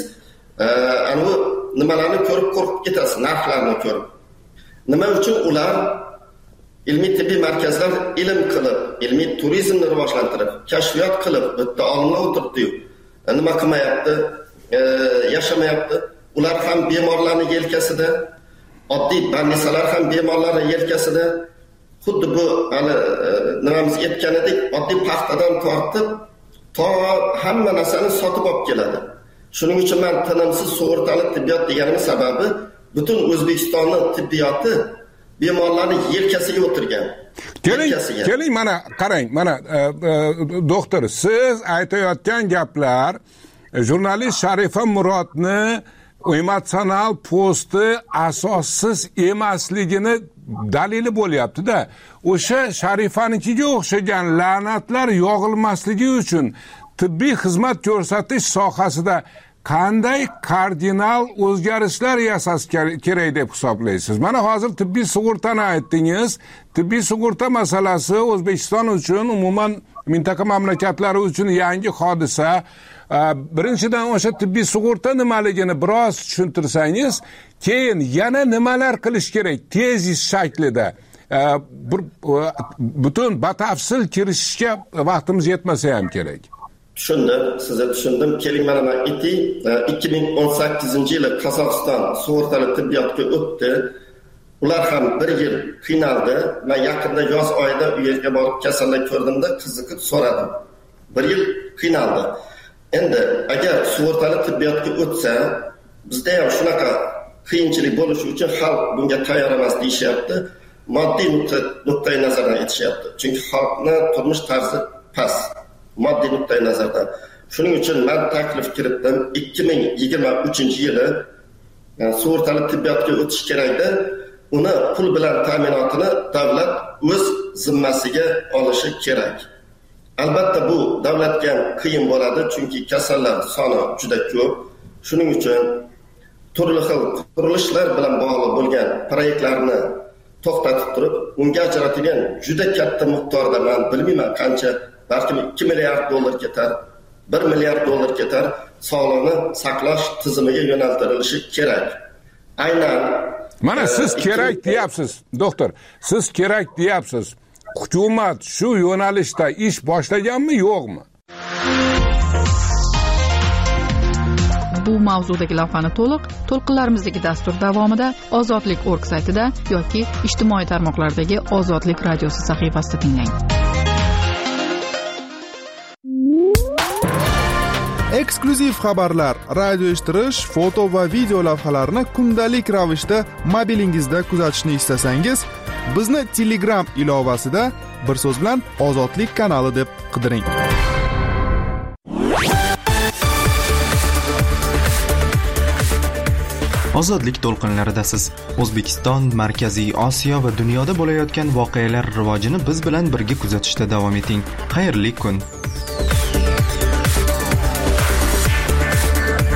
ana nimalarni ko'rib qo'rqib ketasiz, narxlarni ko'rib. Nima uchun ular ilmiy tibbiy markazlar ilm qilib, ilmiy turizmni rivojlantirib, kashfiyot qilib, bitta olimlar o'tiribdi-yu. Nima qilmayapti, yashamayapti. Ular ham bemorlarning yelkasida, oddiy больницаlar ham bemorlarning yelkasida. Xuddi bu hali nimamiz aytganidek, oddiy paxtadan tortib, to hamma narsani sotib olib keladi. Shuning uchun men tinimsiz sug'urtali tibbiyot deganim sababi butun O'zbekistonning tibbiyoti bemorlarning yelkasiga o'tirgan. Keling, mana qarang, mana doktor, siz aytayotgan gaplar jurnalist Sharifa Murodni emotsional posti asossiz emasligini dalili bo'lyapti-da. O'sha Sharifanikiga o'xshagan la'natlar yog'ilmasligi uchun tibbiy xizmat ko'rsatish sohasida qanday kardinal o'zgarishlar yasash kerak deb hisoblaysiz? Mana hozir tibbiy sug'urtani aytdingiz. Tibbiy sug'urta masalasi O'zbekiston uchun, umuman mintaqa mamlakatlari uchun yangi hodisa. Birinchidan o'sha tibbiy sug'urta nimaligini biroz tushuntirsangiz, keyin yana nimalar qilish kerak tezis shaklida. Butun batafsil kirishishga vaqtimiz yetmasa ham kerak. Tushundim, sizni tushundim. Keling, mana men aytay, 2018-yili Qozog'iston sug'urtali tibbiyotga o'tdi. Ular ham 1 yil qiynaldi. Men yaqinda yoz oyida u yerga borib kasallar ko'rdimda, qiziqib so'radim. 1 yil qiynaldi. Endi agar sug'urtali tibbiyotga o'tsa, bizda ham shunaqa qiyinchilik bo'lishi uchun xalq bunga tayyor emas deyishyapti. Moddiy nuqtai nazardan aytishyapti. Chunki xalqning turmush tarzi past. Moddiy nuqtai nazardan. Shuning uchun men taklif kiritdim, 2023-yili sug'urtali tibbiyotga o'tish kerakda, uni pul bilan ta'minotini davlat o'z zimmasiga olishi kerak. Albatta bu davlatga qiyin bo'ladi, chunki kasallar soni juda ko'p. Shuning uchun turli xil qurilishlar bilan bog'liq bo'lgan proyektlarni to'xtatib turib, unga ajratilgan juda katta miqdorda, men bilmayman qancha, balki 2 milliard dollar ketar, 1 milliard dollar ketar, sog'liqni saqlash tizimiga yo'naltirilishi kerak. Aynan mana siz kerak deyapsiz, doktor. Siz kerak deyapsiz. Hukumat shu yo'nalishda ish boshlaganmi, yo'qmi? Bu mavzudagi lavhani to'lqinlarimizdagi dastur davomida Ozodlik.org saytida yoki ijtimoiy tarmoqlardagi Ozodlik radiosi sahifasida tinglang. Eksklyuziv xabarlar, radio eshittirish, foto va video lavhalarni kundalik ravishda mobilingizda kuzatishni istasangiz, bizni Telegram ilovasida bir so'z bilan Ozodlik kanali deb qidiring. Ozodlik to'lqinlaridasiz. O'zbekiston, Markaziy Osiyo va dunyoda bo'layotgan voqealar rivojini biz bilan birga kuzatishda davom eting. Xayrli kun.